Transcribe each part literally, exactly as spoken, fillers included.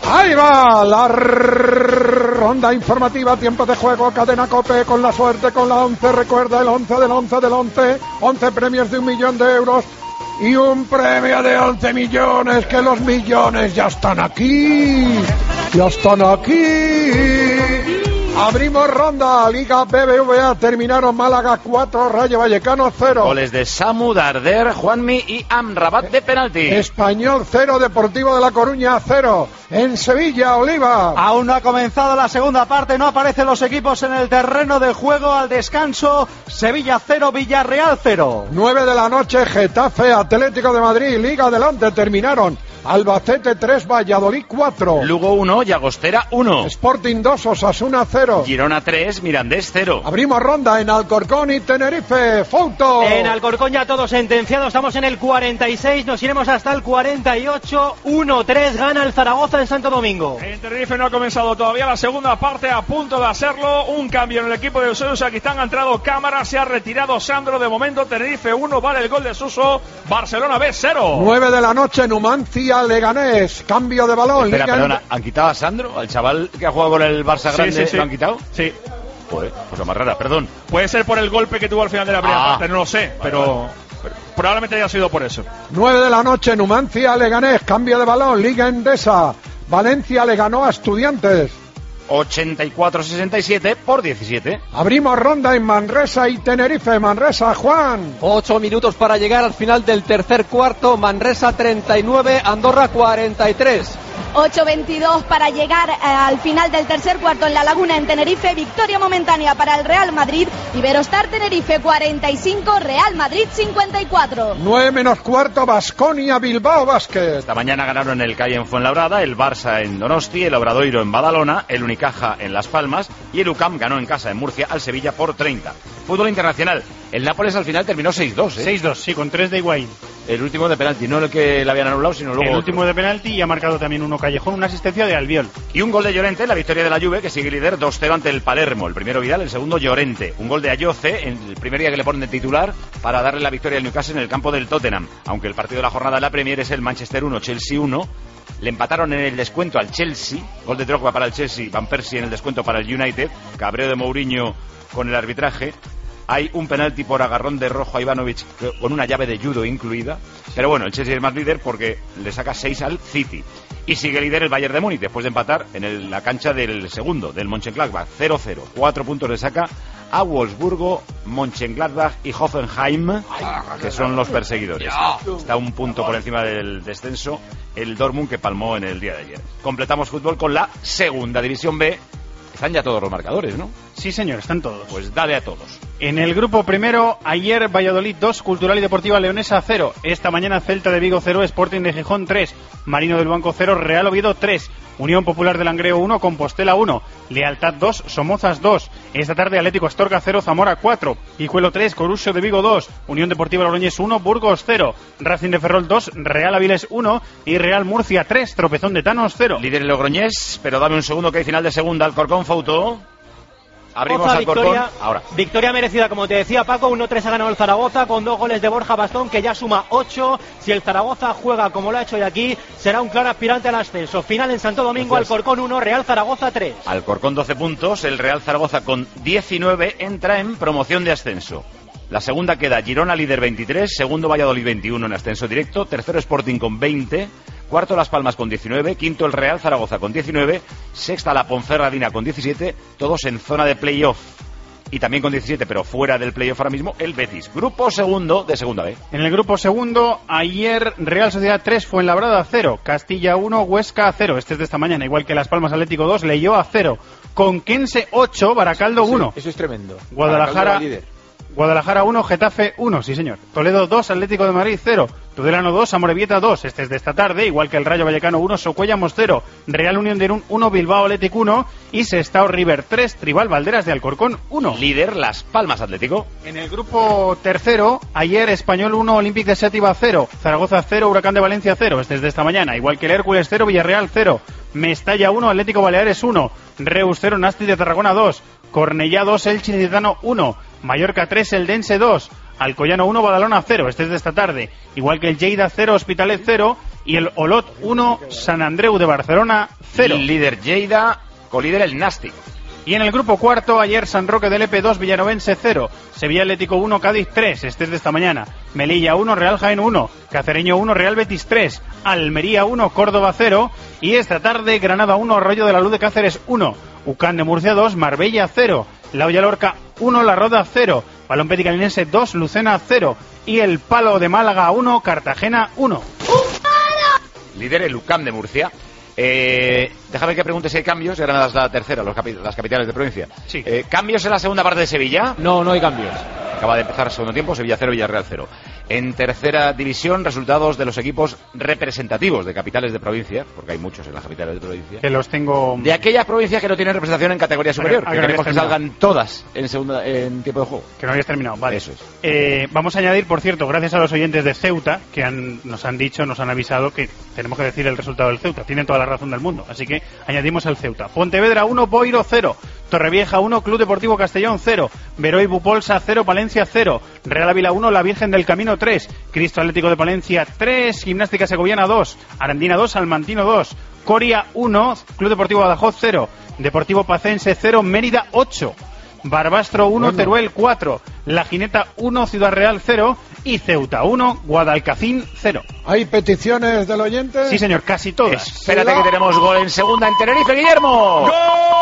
Ahí va la ronda informativa, tiempo de juego, cadena COPE, con la suerte, con la once, recuerda el once del once del once, once premios de un millón de euros y un premio de once millones, que los millones ya están aquí, ya están aquí. Abrimos ronda, Liga B B V A, terminaron Málaga cuatro, Rayo Vallecano cero. Goles de Samu, Darder, Juanmi y Amrabat de penalti. Español cero, Deportivo de La Coruña cero. En Sevilla, Oliva. Aún no ha comenzado la segunda parte, no aparecen los equipos en el terreno de juego. Al descanso, Sevilla cero, Villarreal cero. nueve de la noche, Getafe, Atlético de Madrid, Liga adelante, terminaron Albacete tres, Valladolid cuatro. Lugo uno, Llagostera uno. Sporting dos, Osasuna cero. Girona tres, Mirandés cero. Abrimos ronda en Alcorcón y Tenerife. Fouto. En Alcorcón ya todo sentenciado, estamos en el cuarenta y seis, nos iremos hasta el cuarenta y ocho. uno tres gana el Zaragoza en Santo Domingo. En Tenerife no ha comenzado todavía la segunda parte, a punto de hacerlo. Un cambio en el equipo de Eusebio Sacristán, ha entrado Cámara, se ha retirado Sandro. De momento Tenerife uno, vale el gol de Suso. Barcelona B cero. nueve de la noche, Numancia, Leganés, cambio de balón. Espera, Liga... perdona, ¿han quitado a Sandro? ¿Al chaval que ha jugado con el Barça grande? Sí, sí, sí. ¿Lo han quitado? Sí. Joder, cosa más rara, perdón. Puede ser por el golpe que tuvo al final de la primera ah, parte, no lo sé, vale, pero, vale. pero probablemente haya sido por eso. nueve de la noche, Numancia, Leganés, cambio de balón. Liga Endesa, Valencia le ganó a Estudiantes. ochenta y cuatro sesenta y siete por diecisiete. Abrimos ronda en Manresa y Tenerife. Manresa, Juan. Ocho minutos para llegar al final del tercer cuarto. Manresa treinta y nueve, Andorra cuarenta y tres. ocho veintidós para llegar eh, al final del tercer cuarto en La Laguna, en Tenerife. Victoria momentánea para el Real Madrid. Iberostar Tenerife cuarenta y cinco, Real Madrid cincuenta y cuatro. nueve menos cuarto, Baskonia, Bilbao Basket. Esta mañana ganaron el C A I en Fuenlabrada, el Barça en Donosti, el Obradoiro en Badalona, el Unicaja en Las Palmas y el U C A M ganó en casa en Murcia al Sevilla por treinta. Fútbol internacional, el Nápoles al final terminó seis dos, ¿eh? seis dos, sí, con tres de Higuaín. El último de penalti, no el que le habían anulado, sino luego El otro. último de penalti, y ha marcado también uno Callejón, una asistencia de Albiol. Y un gol de Llorente, la victoria de la Juve, que sigue líder dos cero ante el Palermo. El primero Vidal, el segundo Llorente. Un gol de Ayoce, en el primer día que le ponen de titular, para darle la victoria al Newcastle en el campo del Tottenham. Aunque el partido de la jornada de la Premier es el Manchester uno, Chelsea uno. Le empataron en el descuento al Chelsea. Gol de Drogba para el Chelsea, Van Persie en el descuento para el United. Cabreo de Mourinho con el arbitraje. Hay un penalti por agarrón de rojo a Ivanovic con una llave de judo incluida. Pero bueno, el Chelsea es más líder porque le saca seis al City. Y sigue líder el Bayern de Múnich después de empatar en el, la cancha del segundo, del Mönchengladbach, cero cero. Cuatro puntos le saca a Wolfsburgo, Mönchengladbach y Hoffenheim, que son los perseguidores. Está un punto por encima del descenso el Dortmund, que palmó en el día de ayer. Completamos fútbol con la segunda división B. Están ya todos los marcadores, ¿no? Sí, señor, están todos. Pues dale a todos. En el grupo primero, ayer Valladolid dos, Cultural y Deportiva Leonesa cero. Esta mañana Celta de Vigo cero, Sporting de Gijón tres, Marino del Banco cero, Real Oviedo tres, Unión Popular de Langreo uno, Compostela uno, Lealtad dos, Somozas dos. Esta tarde Atlético Astorga cero, Zamora cuatro, Hijuelo tres, Corusio de Vigo dos, Unión Deportiva Logroñés uno, Burgos cero, Racing de Ferrol dos, Real Avilés uno y Real Murcia tres, Tropezón de Thanos cero. Líder el Logroñés, pero dame un segundo que hay final de segunda. Alcorcón, Fouto. Abrimos Oza, Alcorcón victoria, ahora. Victoria merecida, como te decía Paco, uno tres ha ganado el Zaragoza con dos goles de Borja Bastón, que ya suma ocho. Si el Zaragoza juega como lo ha hecho hoy aquí, será un claro aspirante al ascenso. Final en Santo Domingo, Entonces, Alcorcón uno, Real Zaragoza tres. Alcorcón doce puntos, el Real Zaragoza con diecinueve entra en promoción de ascenso. La segunda queda Girona, líder veintitrés, segundo Valladolid veintiuno en ascenso directo, tercero Sporting con veinte, cuarto Las Palmas con diecinueve, quinto el Real Zaragoza con diecinueve, sexta la Ponferradina con diecisiete, todos en zona de playoff. Y también con diecisiete, pero fuera del playoff ahora mismo, el Betis. Grupo segundo de segunda B. En el grupo segundo, ayer Real Sociedad tres, Fuenlabrada cero, Castilla uno, Huesca cero. Este es de esta mañana, igual que Las Palmas Atlético dos, Leioa cero, Conquense ocho, Baracaldo uno. Eso, eso es tremendo. Guadalajara Guadalajara uno, Getafe uno, sí señor. Toledo dos, Atlético de Madrid cero. Tudelano dos, Amorebieta dos. Este es de esta tarde, igual que el Rayo Vallecano uno, Socuellamos cero. Real Unión de Irún uno, Bilbao Athletic uno. Y Sestao River tres, Tribal Valderas de Alcorcón uno. Líder Las Palmas Atlético. En el grupo tercero, ayer Español uno, Olympic de Sétiva cero. Zaragoza cero, Huracán de Valencia cero. Este es de esta mañana, igual que el Hércules cero, Villarreal cero. Mestalla uno, Atlético Baleares uno. Reus cero, Nasti de Tarragona dos. Cornellá dos, Elche Licitano uno. Mallorca tres, Eldense dos, Alcoyano uno, Badalona cero, este es de esta tarde, igual que el Lleida cero, Hospitalet cero y el Olot uno, Sant Andreu de Barcelona cero. Líder Lleida, colíder el Nàstic. Y en el grupo cuarto, ayer San Roque del Epe dos, Villanovense cero, Sevilla Atlético uno, Cádiz tres, este es de esta mañana, Melilla uno, Real Jaén uno, Cacereño uno, Real Betis tres, Almería uno, Córdoba cero, y esta tarde Granada uno, Arroyo de la Luz de Cáceres uno, Ucán de Murcia dos, Marbella cero, La Hoya Lorca uno, La Roda cero, Palompeti Calinense dos, Lucena cero, y el Palo de Málaga uno, Cartagena uno. Líder el Ucán de Murcia. Eh, déjame que pregunte si hay cambios. Granada es la tercera, los capi- las capitales de provincia. Sí. Eh, ¿Cambios en la segunda parte de Sevilla? No, no hay cambios. Acaba de empezar el segundo tiempo, Sevilla cero, Villarreal cero. En tercera división, resultados de los equipos representativos de capitales de provincia, porque hay muchos en las capitales de provincia. Que los tengo... De aquellas provincias que no tienen representación en categoría superior, Ah, que que no queremos que habías salgan todas en segunda en tiempo de juego. Que no habías terminado, vale. Eso es. Eh, vamos a añadir, por cierto, gracias a los oyentes de Ceuta, que han, nos han dicho, nos han avisado que tenemos que decir el resultado del Ceuta. Tienen toda la razón del mundo, así que añadimos el Ceuta. Pontevedra uno, Boiro cero, Torrevieja uno, Club Deportivo Castellón cero, Veroy Bupolsa cero, Palencia cero, Real Ávila uno, La Virgen del Camino tres, Cristo Atlético de Palencia tres, Gimnástica Segoviana dos, Arandina dos, Salmantino dos, Coria uno, Club Deportivo Badajoz cero, Deportivo Pacense cero, Mérida ocho, Barbastro uno, Bueno. Teruel cuatro, La Jineta uno, Ciudad Real cero y Ceuta uno, Guadalcacín cero. ¿Hay peticiones del oyente? Sí, señor, casi todas. Espérate que tenemos gol en segunda en Tenerife, Guillermo. ¡Gol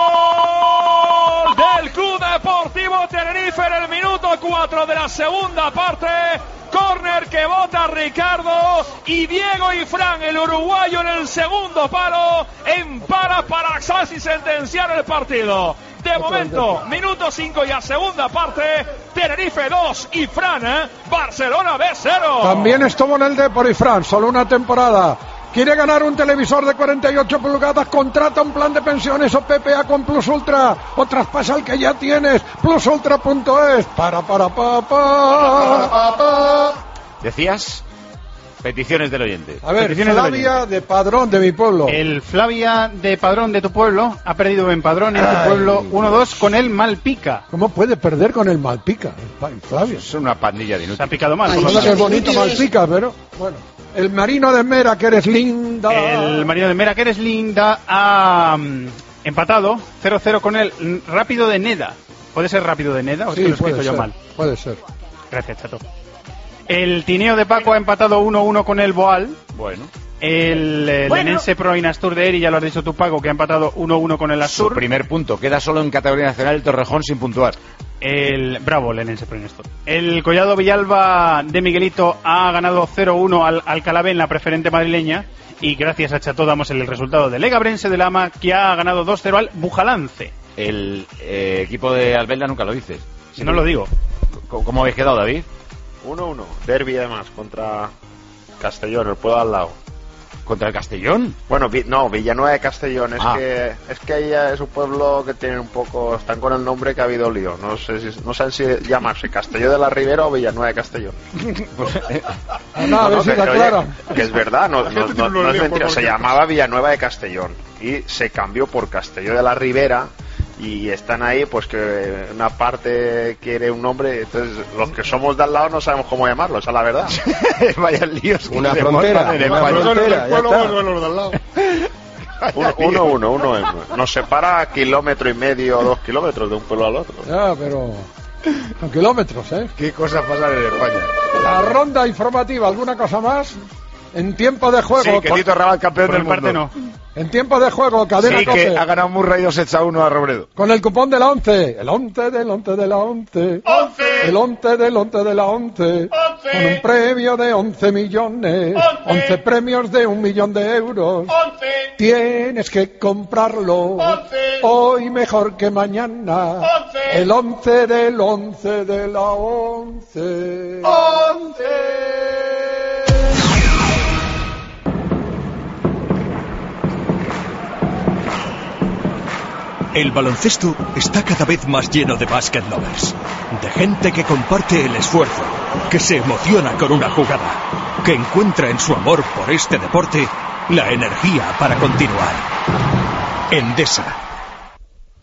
del Club Deportivo Tenerife en el minuto cuatro de la segunda parte! Córner que bota Ricardo y Diego y Fran, el uruguayo, en el segundo palo, empara para casi sentenciar el partido. De momento, minuto cinco y a segunda parte, Tenerife dos y Fran, ¿eh? Barcelona B cero. También estuvo en el Depor y Fran, solo una temporada. ¿Quiere ganar un televisor de cuarenta y ocho pulgadas? Contrata un plan de pensiones o P P A con Plus Ultra. O traspasa el que ya tienes. plus ultra punto es. Para, para, pa, pa. Decías, peticiones del oyente. A ver, Peticiones del Flavia de Padrón de mi pueblo. El Flavia de Padrón de tu pueblo ha perdido en Padrón en tu Ay. pueblo uno dos con el Malpica. ¿Cómo puede perder con el Malpica? El Flavia. Es una pandilla de Se ha inútiles. picado mal. Cosa que es bonito Malpica, pero bueno. El Marino de Mera, que eres linda. El Marino de Mera, que eres linda, ha mm, empatado cero cero con el mm, Rápido de Neda. ¿Puede ser Rápido de Neda o es Sí, que lo he puede escrito yo ser, mal? puede ser. Gracias, Chato. El Tineo de Paco ha empatado uno uno con el Boal. Bueno, El, el Bueno. Lenense Pro Inastur de Eri, ya lo has dicho tú, Paco, que ha empatado uno uno con el su Astur. primer punto. Queda solo en categoría nacional el Torrejón sin puntuar. El bravo Lenense Pro Inastur. El Collado Villalba de Miguelito ha ganado cero uno al Alcalá en la preferente madrileña. Y gracias a Chato damos el resultado del Legabrense de Lama, que ha ganado dos cero al Bujalance. El eh, equipo de Albelda nunca lo dices. Si no lo digo. ¿Cómo, cómo habéis quedado, David? uno uno, derbi además, contra Castellón, el pueblo al lado. ¿Contra el Castellón? Bueno, vi- no, Villanueva de Castellón, es Ah. que es que ahí es un pueblo que tiene un poco, están con el nombre que ha habido lío, no sé si, no saben si llamarse Castelló de la Ribera o Villanueva de Castellón. Anda, a ver No, si que, la oye, clara. que es verdad, no, La no, gente no, tiene no unos es líos mentira, por se cualquier- llamaba Villanueva de Castellón y se cambió por Castelló de la Ribera. Y están ahí, pues que una parte quiere un nombre, entonces los que somos de al lado no sabemos cómo llamarlo, esa es la verdad. Vaya líos. que Una se frontera, montan en una España. frontera, ya está. Uno, uno, uno, uno, uno. Nos separa kilómetro y medio o dos kilómetros de un pueblo al otro. Ya, pero con kilómetros, ¿eh? ¿Qué cosas pasan en España? La ronda informativa, ¿alguna cosa más? En tiempo de juego. Sí, que con- Tito Rabat campeón Por del mi parte mundo. no. En tiempo de juego, cadena Sí, Cope. que ha ganado Murray dos sets a uno a Robredo. Con el cupón de la once. El once del once de la once. El once del once de la once. Con un premio de once millones. once premios de un millón de euros. Tienes que comprarlo. Hoy mejor que mañana. El once del once de la once. El baloncesto está cada vez más lleno de basket lovers, de gente que comparte el esfuerzo, que se emociona con una jugada, que encuentra en su amor por este deporte la energía para continuar. Endesa.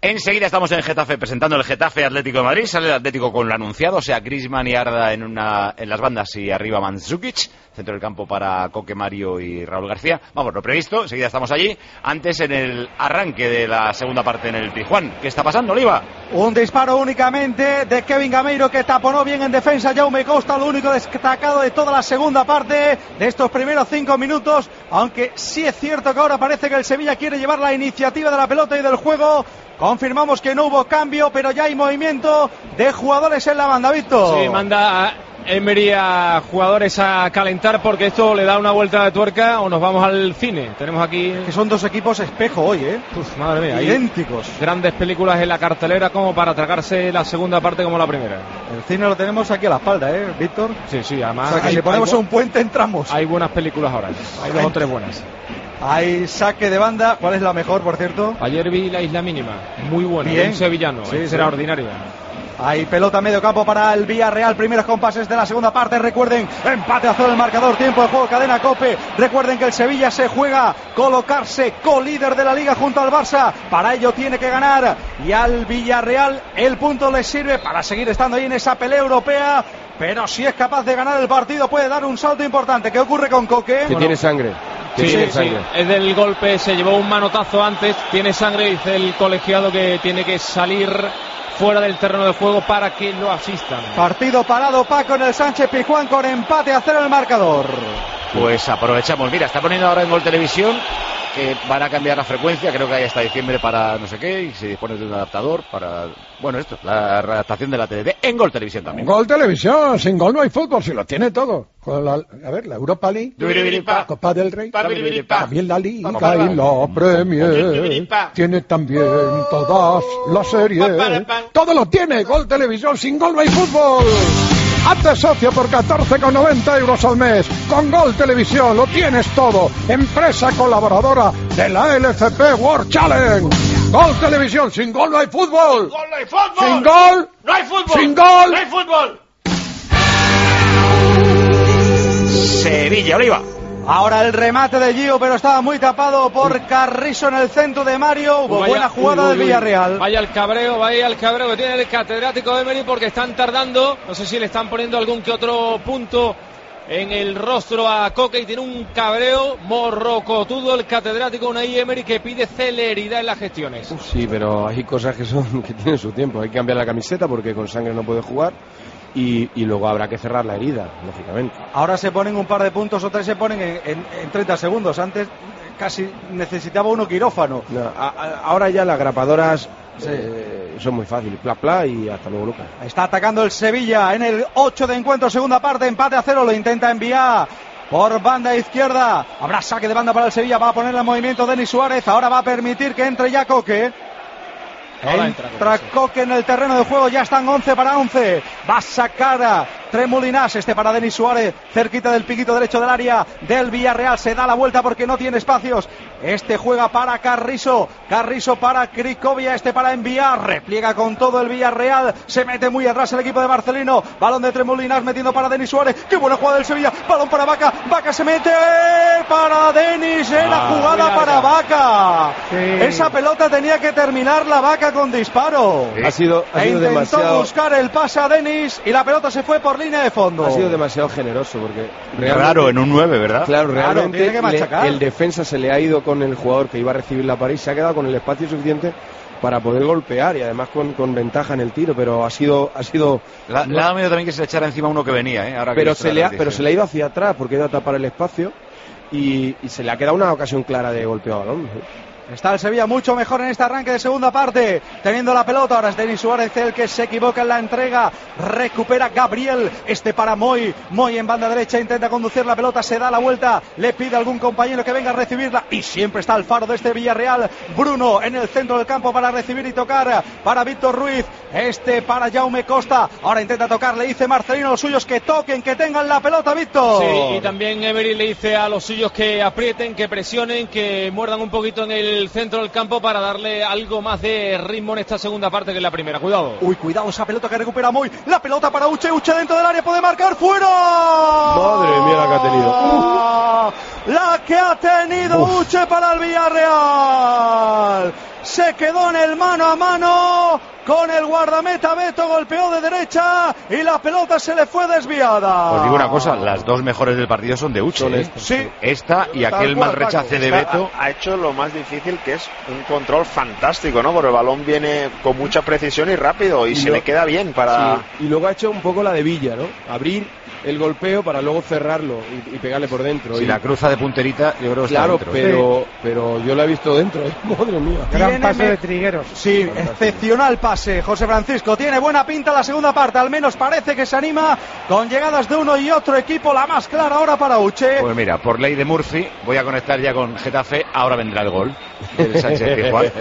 Enseguida estamos en Getafe presentando el Getafe Atlético de Madrid. Sale el Atlético con lo anunciado, o sea, Griezmann y Arda en una en las bandas y arriba Mandzukic, centro del campo para Coque, Mario y Raúl García. Vamos, lo previsto, enseguida estamos allí. Antes en el arranque de la segunda parte en el Pizjuán. ¿Qué está pasando, Oliva? Un disparo únicamente de Kevin Gameiro que taponó bien en defensa Jaume Costa, lo único destacado de toda la segunda parte de estos primeros cinco minutos, aunque sí es cierto que ahora parece que el Sevilla quiere llevar la iniciativa de la pelota y del juego. Confirmamos que no hubo cambio, pero ya hay movimiento de jugadores en la banda, Víctor. Sí, manda a Emery a jugadores a calentar porque esto le da una vuelta de tuerca o nos vamos al cine. Tenemos aquí... Que son dos equipos espejo hoy, ¿eh? Uf, madre mía. Idénticos. Grandes películas en la cartelera como para tragarse la segunda parte como la primera. El cine lo tenemos aquí a la espalda, ¿eh, Víctor? Sí, sí, además... O sea, que hay, si ponemos hay, un puente entramos. Hay buenas películas ahora. Hay dos o tres buenas. Hay saque de banda. ¿Cuál es la mejor, por cierto? Ayer vi La Isla Mínima. Muy buena. Bien. Un sevillano. Sí, extraordinaria. Sí. Hay pelota medio campo para el Villarreal. Primeros compases de la segunda parte. Recuerden, empate a cero el marcador. Tiempo de juego, cadena COPE. Recuerden que el Sevilla se juega colocarse co-líder de la Liga junto al Barça. Para ello tiene que ganar. Y al Villarreal el punto le sirve para seguir estando ahí en esa pelea europea. Pero si es capaz de ganar el partido puede dar un salto importante. ¿Qué ocurre con Coque? Que bueno, tiene sangre. Sí, sí, sí, es del golpe, se llevó un manotazo antes, tiene sangre, dice el colegiado que tiene que salir fuera del terreno de juego para que lo asistan. Partido parado, Paco, en el Sánchez Pizjuán con empate a cero el marcador. Pues aprovechamos, mira, está poniendo ahora en Gol Televisión que van a cambiar la frecuencia, creo que hay hasta diciembre para no sé qué, y se dispone de un adaptador para, bueno, esto, la adaptación de la T D D en Gol Televisión también. Gol Televisión, sin gol no hay fútbol, si lo tiene todo. Con la, a ver, la Europa League, la Copa del Rey, también la Liga y la Premier, tiene también todas las series, todo lo tiene Gol Televisión, sin gol no hay fútbol. Hazte socio por catorce con noventa euros al mes. Con Gol Televisión lo tienes todo. Empresa colaboradora de la L C P World Challenge. Gol Televisión, sin gol no hay fútbol. ¡Gol no hay fútbol! ¡Sin gol! ¡No hay fútbol! ¡Sin gol! ¡No hay fútbol! Sevilla, Oliva. Ahora el remate de Gio, pero estaba muy tapado por Carrizo en el centro de Mario. Hubo vaya, buena jugada uy, uy, del Villarreal. Vaya el cabreo, vaya el cabreo que tiene el catedrático de Emery porque están tardando. No sé si le están poniendo algún que otro punto en el rostro a Coque y tiene un cabreo morrocotudo el catedrático Unai Emery que pide celeridad en las gestiones. Sí, pero hay cosas que son que tienen su tiempo. Hay que cambiar la camiseta porque con sangre no puede jugar. Y, y luego habrá que cerrar la herida, lógicamente. Ahora se ponen un par de puntos o tres, se ponen en, en, en treinta segundos. Antes casi necesitaba uno quirófano. No, a, a, ahora ya las grapadoras sí. eh, son muy fáciles. Pla, pla y hasta luego, Lucas. Está atacando el Sevilla en el ocho de encuentro, segunda parte, empate a cero. Lo intenta enviar por banda izquierda. Habrá saque de banda para el Sevilla. Va a poner el movimiento Denis Suárez. Ahora va a permitir que entre ya Coque. Ahora entra, entra Coque en el terreno de juego, ya están once para once. Va a sacar a Tremolinas, este para Denis Suárez, cerquita del piquito derecho del área del Villarreal. Se da la vuelta porque no tiene espacios. Este juega para Carrizo, Carrizo para Cricovia, este para enviar. Repliega con todo el Villarreal, se mete muy atrás el equipo de Marcelino. Balón de Tremolinas metiendo para Denis Suárez. Qué buena jugada del Sevilla, balón para Vaca, Vaca se mete para Denis. Era ah, jugada para Vaca. Sí. Esa pelota tenía que terminar la Vaca con disparo. Sí. Ha sido, ha e sido intentó demasiado... buscar el pase a Denis y la pelota se fue por línea de fondo. Ha sido demasiado generoso porque raro en un nueve, ¿verdad? Claro, realmente claro, le, el defensa se le ha ido con el jugador que iba a recibir la pared y se ha quedado con el espacio suficiente para poder golpear y además con, con ventaja en el tiro, pero ha sido ha sido la, no, le ha dado miedo también que se le echara encima uno que venía, ¿eh? Ahora pero se le ha, pero se le ha ido hacia atrás porque ha ido a tapar el espacio y, y se le ha quedado una ocasión clara de golpeo a balón. Está el Sevilla mucho mejor en este arranque de segunda parte, teniendo la pelota. Ahora es Denis Suárez el que se equivoca en la entrega. Recupera Gabriel, este para Moy. Moy en banda derecha intenta conducir la pelota, se da la vuelta, le pide a algún compañero que venga a recibirla y siempre está el faro de este Villarreal. Bruno en el centro del campo para recibir y tocar para Víctor Ruiz, este para Jaume Costa. Ahora intenta tocar, le dice Marcelino a los suyos que toquen, que tengan la pelota, Víctor. Sí, y también Emery le dice a los suyos que aprieten, que presionen, que muerdan un poquito en el centro del campo para darle algo más de ritmo en esta segunda parte que en la primera. Cuidado. Uy, cuidado esa pelota que recupera Moy. La pelota para Uche, Uche dentro del área, puede marcar, fuera. Madre mía la que ha tenido. Uh. La que ha tenido Uf. Uche para el Villarreal. se quedó en el mano a mano con el guardameta Beto, golpeó de derecha y la pelota se le fue desviada. Os digo una cosa, las dos mejores del partido son de Uche, ¿eh? Sí. Esta y aquel mal rechace de Beto. Ha, ha hecho lo más difícil, que es un control fantástico, ¿no? Porque el balón viene con mucha precisión y rápido y, y se lo, le queda bien para... Sí. Y luego ha hecho un poco la de Villa, ¿no? Abrir el golpeo para luego cerrarlo y, y pegarle por dentro. Si y... la cruza de punterita, yo creo que claro, está dentro. pero, sí. pero yo la he visto dentro, ¿eh? Madre mía. Gran pase de Trigueros. Sí, excepcional pase, José Francisco. Tiene buena pinta la segunda parte, al menos parece que se anima con llegadas de uno y otro equipo. La más clara ahora para Uche. Pues mira, por ley de Murphy, voy a conectar ya con Getafe. Ahora vendrá el gol del Sánchez Pizjuán.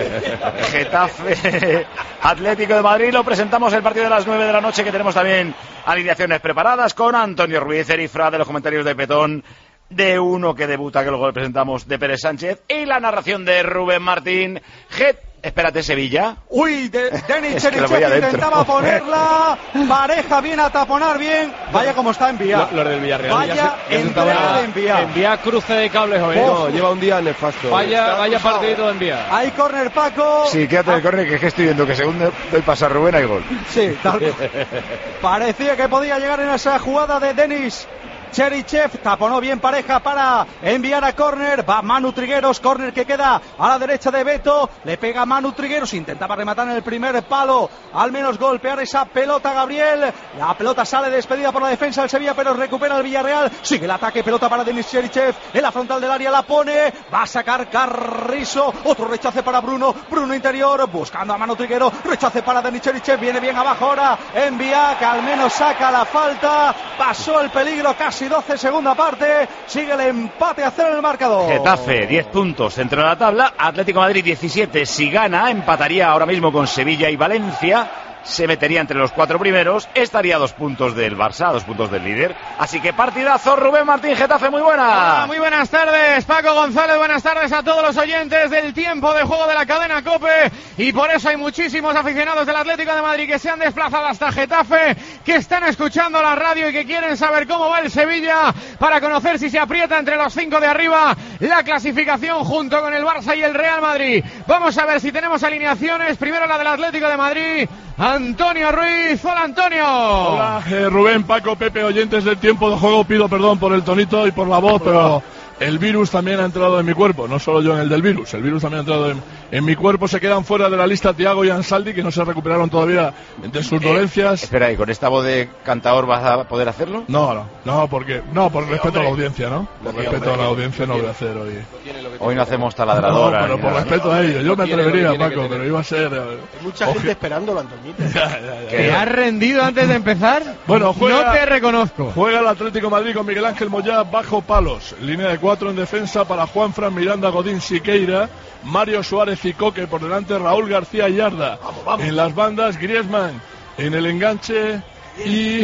Getafe, Atlético de Madrid. Lo presentamos el partido de las nueve de la noche, que tenemos también alineaciones preparadas con Antonio Ruiz, Erifra de los comentarios de Petón, de uno que debuta, que luego le presentamos, de Pérez Sánchez, y la narración de Rubén Martín. Get Espérate, Sevilla. Uy, de, Denis Cherichev intentaba ponerla. Pareja viene a taponar bien. Vaya como está Envía. Los del Villarreal. Vaya entrada de Envía. Envía cruce de cables hoy. No, lleva un día nefasto. Vaya, vaya partidito de Envía. Hay córner, Paco. Sí, quédate en el córner, que es que estoy viendo que según doy paso a Rubén hay gol. Sí, tal parecía que podía llegar en esa jugada de Denis Cherichev, taponó bien Pareja para enviar a córner, va Manu Trigueros, córner que queda a la derecha de Beto, le pega Manu Trigueros, intentaba rematar en el primer palo, al menos golpear esa pelota Gabriel, la pelota sale despedida por la defensa del Sevilla, pero recupera el Villarreal, sigue el ataque, pelota para Denis Cherichev, en la frontal del área la pone, va a sacar Carrizo, otro rechace para Bruno, Bruno interior, buscando a Manu Trigueros, rechace para Denis Cherichev, viene bien abajo ahora, envía que al menos saca la falta, pasó el peligro casi doce, segunda parte, sigue el empate a cero en el marcador. Getafe, diez puntos dentro de la tabla, Atlético de Madrid diecisiete, si gana, empataría ahora mismo con Sevilla y Valencia, se metería entre los cuatro primeros, estaría a dos puntos del Barça, a dos puntos del líder, así que partidazo. Rubén Martín, Getafe, muy buena. Hola, muy buenas tardes, Paco González, buenas tardes a todos los oyentes del tiempo de juego de la cadena COPE, y por eso hay muchísimos aficionados del Atlético de Madrid que se han desplazado hasta Getafe, que están escuchando la radio y que quieren saber cómo va el Sevilla, para conocer si se aprieta entre los cinco de arriba la clasificación junto con el Barça y el Real Madrid. Vamos a ver si tenemos alineaciones, primero la del Atlético de Madrid, Antonio Ruiz. Hola, Antonio. Hola, eh, Rubén, Paco, Pepe, oyentes del tiempo de juego. Pido perdón por el tonito y por la voz, pero el virus también ha entrado en mi cuerpo, no solo yo en el del virus, el virus también ha entrado en, en mi cuerpo. Se quedan fuera de la lista Thiago y Ansaldi, que no se recuperaron todavía de sus dolencias. Eh, espera, ¿y con esta voz de cantador vas a poder hacerlo? No, no, no, porque no, por sí, respeto hombre. a la audiencia, ¿no? Por sí, respeto hombre, a la audiencia no voy a hacer hoy. Hoy no hacemos taladradora. No, pero por respeto a ellos, yo me atrevería, Paco, pero iba a ser... Hay mucha Oje. gente esperándolo, Antoñito. Ya, ya, ya. ¿Te has rendido antes de empezar? Bueno, juega, no te reconozco. Juega el Atlético de Madrid con Miguel Ángel Moyá bajo palos. Línea de cuatro en defensa para Juanfran, Miranda, Godín, Siqueira, Mario Suárez y Coque. Por delante Raúl García y Yarda. Vamos, vamos. En las bandas Griezmann. En el enganche y...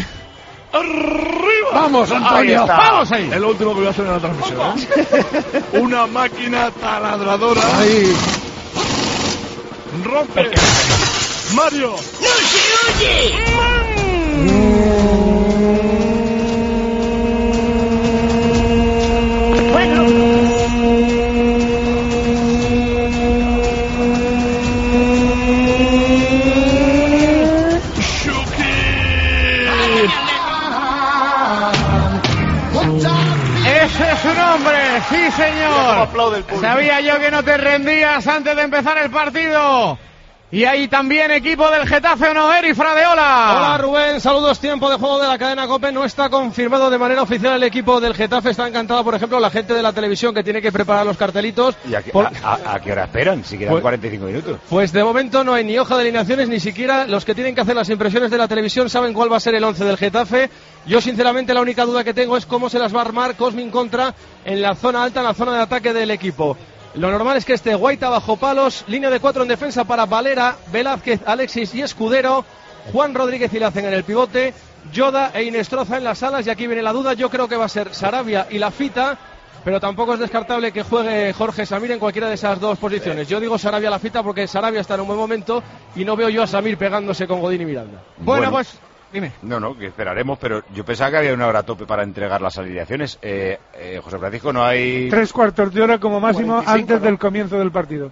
¡Arriba! ¡Vamos, Antonio! Ahí ¡Vamos ahí! Es lo último que voy a hacer en la transmisión, ¿eh? Una máquina taladradora. Ahí. Rompe. Mario. ¡No se oye! ¡Ese es su nombre! ¡Sí, señor! Sabía yo que no te rendías antes de empezar el partido. Y ahí también equipo del Getafe, ¿o no, Eri Fradeola? Hola, Rubén, saludos, tiempo de juego de la cadena COPE. No está confirmado de manera oficial el equipo del Getafe. Está encantado, por ejemplo, la gente de la televisión que tiene que preparar los cartelitos. ¿Y a qué, por... a, a, a qué hora esperan? Si quedan pues, cuarenta y cinco minutos. Pues de momento no hay ni hoja de alineaciones, ni siquiera los que tienen que hacer las impresiones de la televisión saben cuál va a ser el once del Getafe. Yo, sinceramente, la única duda que tengo es cómo se las va a armar Cosmin Contra en la zona alta, en la zona de ataque del equipo. Lo normal es que esté Guaita bajo palos, línea de cuatro en defensa para Valera, Velázquez, Alexis y Escudero, Juan Rodríguez y Lacen en el pivote, Yoda e Inestroza en las alas, y aquí viene la duda. Yo creo que va a ser Sarabia y Lafita, pero tampoco es descartable que juegue Jorge Samir en cualquiera de esas dos posiciones. Yo digo Sarabia Lafita porque Sarabia está en un buen momento y no veo yo a Samir pegándose con Godín y Miranda. Bueno, Bueno. pues... Dime. No, no, que esperaremos, pero yo pensaba que había una hora tope para entregar las alineaciones. Eh, eh, José Francisco, no hay... Tres cuartos de hora como máximo cuarenta y cinco, antes ¿no? del comienzo del partido.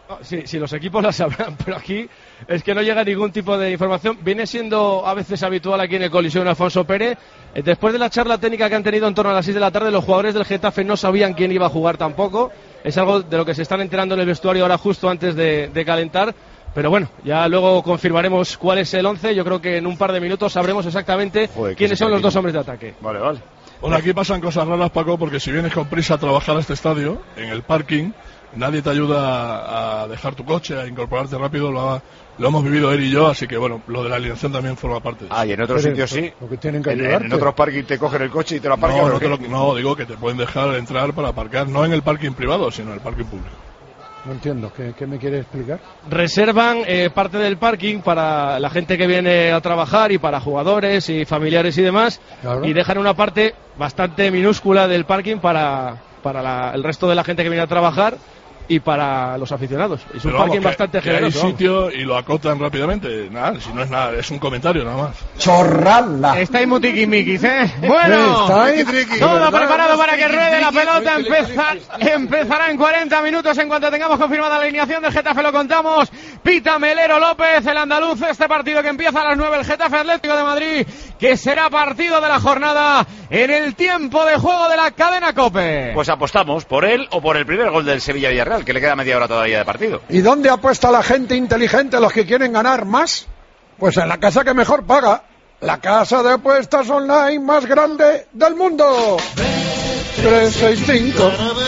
Sí, sí, los equipos la sabrán, pero aquí es que no llega ningún tipo de información. Viene siendo a veces habitual aquí en el Coliseum Alfonso Pérez. Eh, después de la charla técnica que han tenido en torno a las seis de la tarde, los jugadores del Getafe no sabían quién iba a jugar tampoco. Es algo de lo que se están enterando en el vestuario ahora justo antes de, de calentar. Pero bueno, ya luego confirmaremos cuál es el once. Yo creo que en un par de minutos sabremos exactamente Joder, quiénes son los dos hombres de ataque. Vale, vale. Bueno, aquí pasan cosas raras, Paco, porque si vienes con prisa a trabajar a este estadio, en el parking, nadie te ayuda a dejar tu coche, a incorporarte rápido, lo, ha, lo hemos vivido él y yo, así que bueno, lo de la alineación también forma parte de eso. Ah, y en otros sitios sí. Lo que tienen que en, en otros parking te cogen el coche y te lo aparcan. No, no, te lo, no, digo que te pueden dejar entrar para aparcar, no en el parking privado, sino en el parking público. No entiendo, ¿qué, qué me quiere explicar? Reservan eh, parte del parking para la gente que viene a trabajar y para jugadores y familiares y demás, claro. Y dejan una parte bastante minúscula del parking para, para la, el resto de la gente que viene a trabajar y para los aficionados. Es Pero un parking vamos, bastante que, generoso. Que hay sitio y lo acotan rápidamente. Nada, si no es nada, es un comentario nada más. ¡Chorrala! Estáis muy tiquismiquis, ¿eh? Bueno, todo preparado para que ruede la pelota. Empezar, empezará en cuarenta minutos. En cuanto tengamos confirmada la alineación del Getafe lo contamos. Pita Melero López, el andaluz. Este partido que empieza a las nueve, el Getafe Atlético de Madrid, que será partido de la jornada en el tiempo de juego de la cadena COPE. Pues apostamos por él o por el primer gol del Sevilla Villarreal, que le queda media hora todavía de partido. ¿Y dónde apuesta la gente inteligente, los que quieren ganar más? Pues en la casa que mejor paga, la casa de apuestas online más grande del mundo. tres seis cinco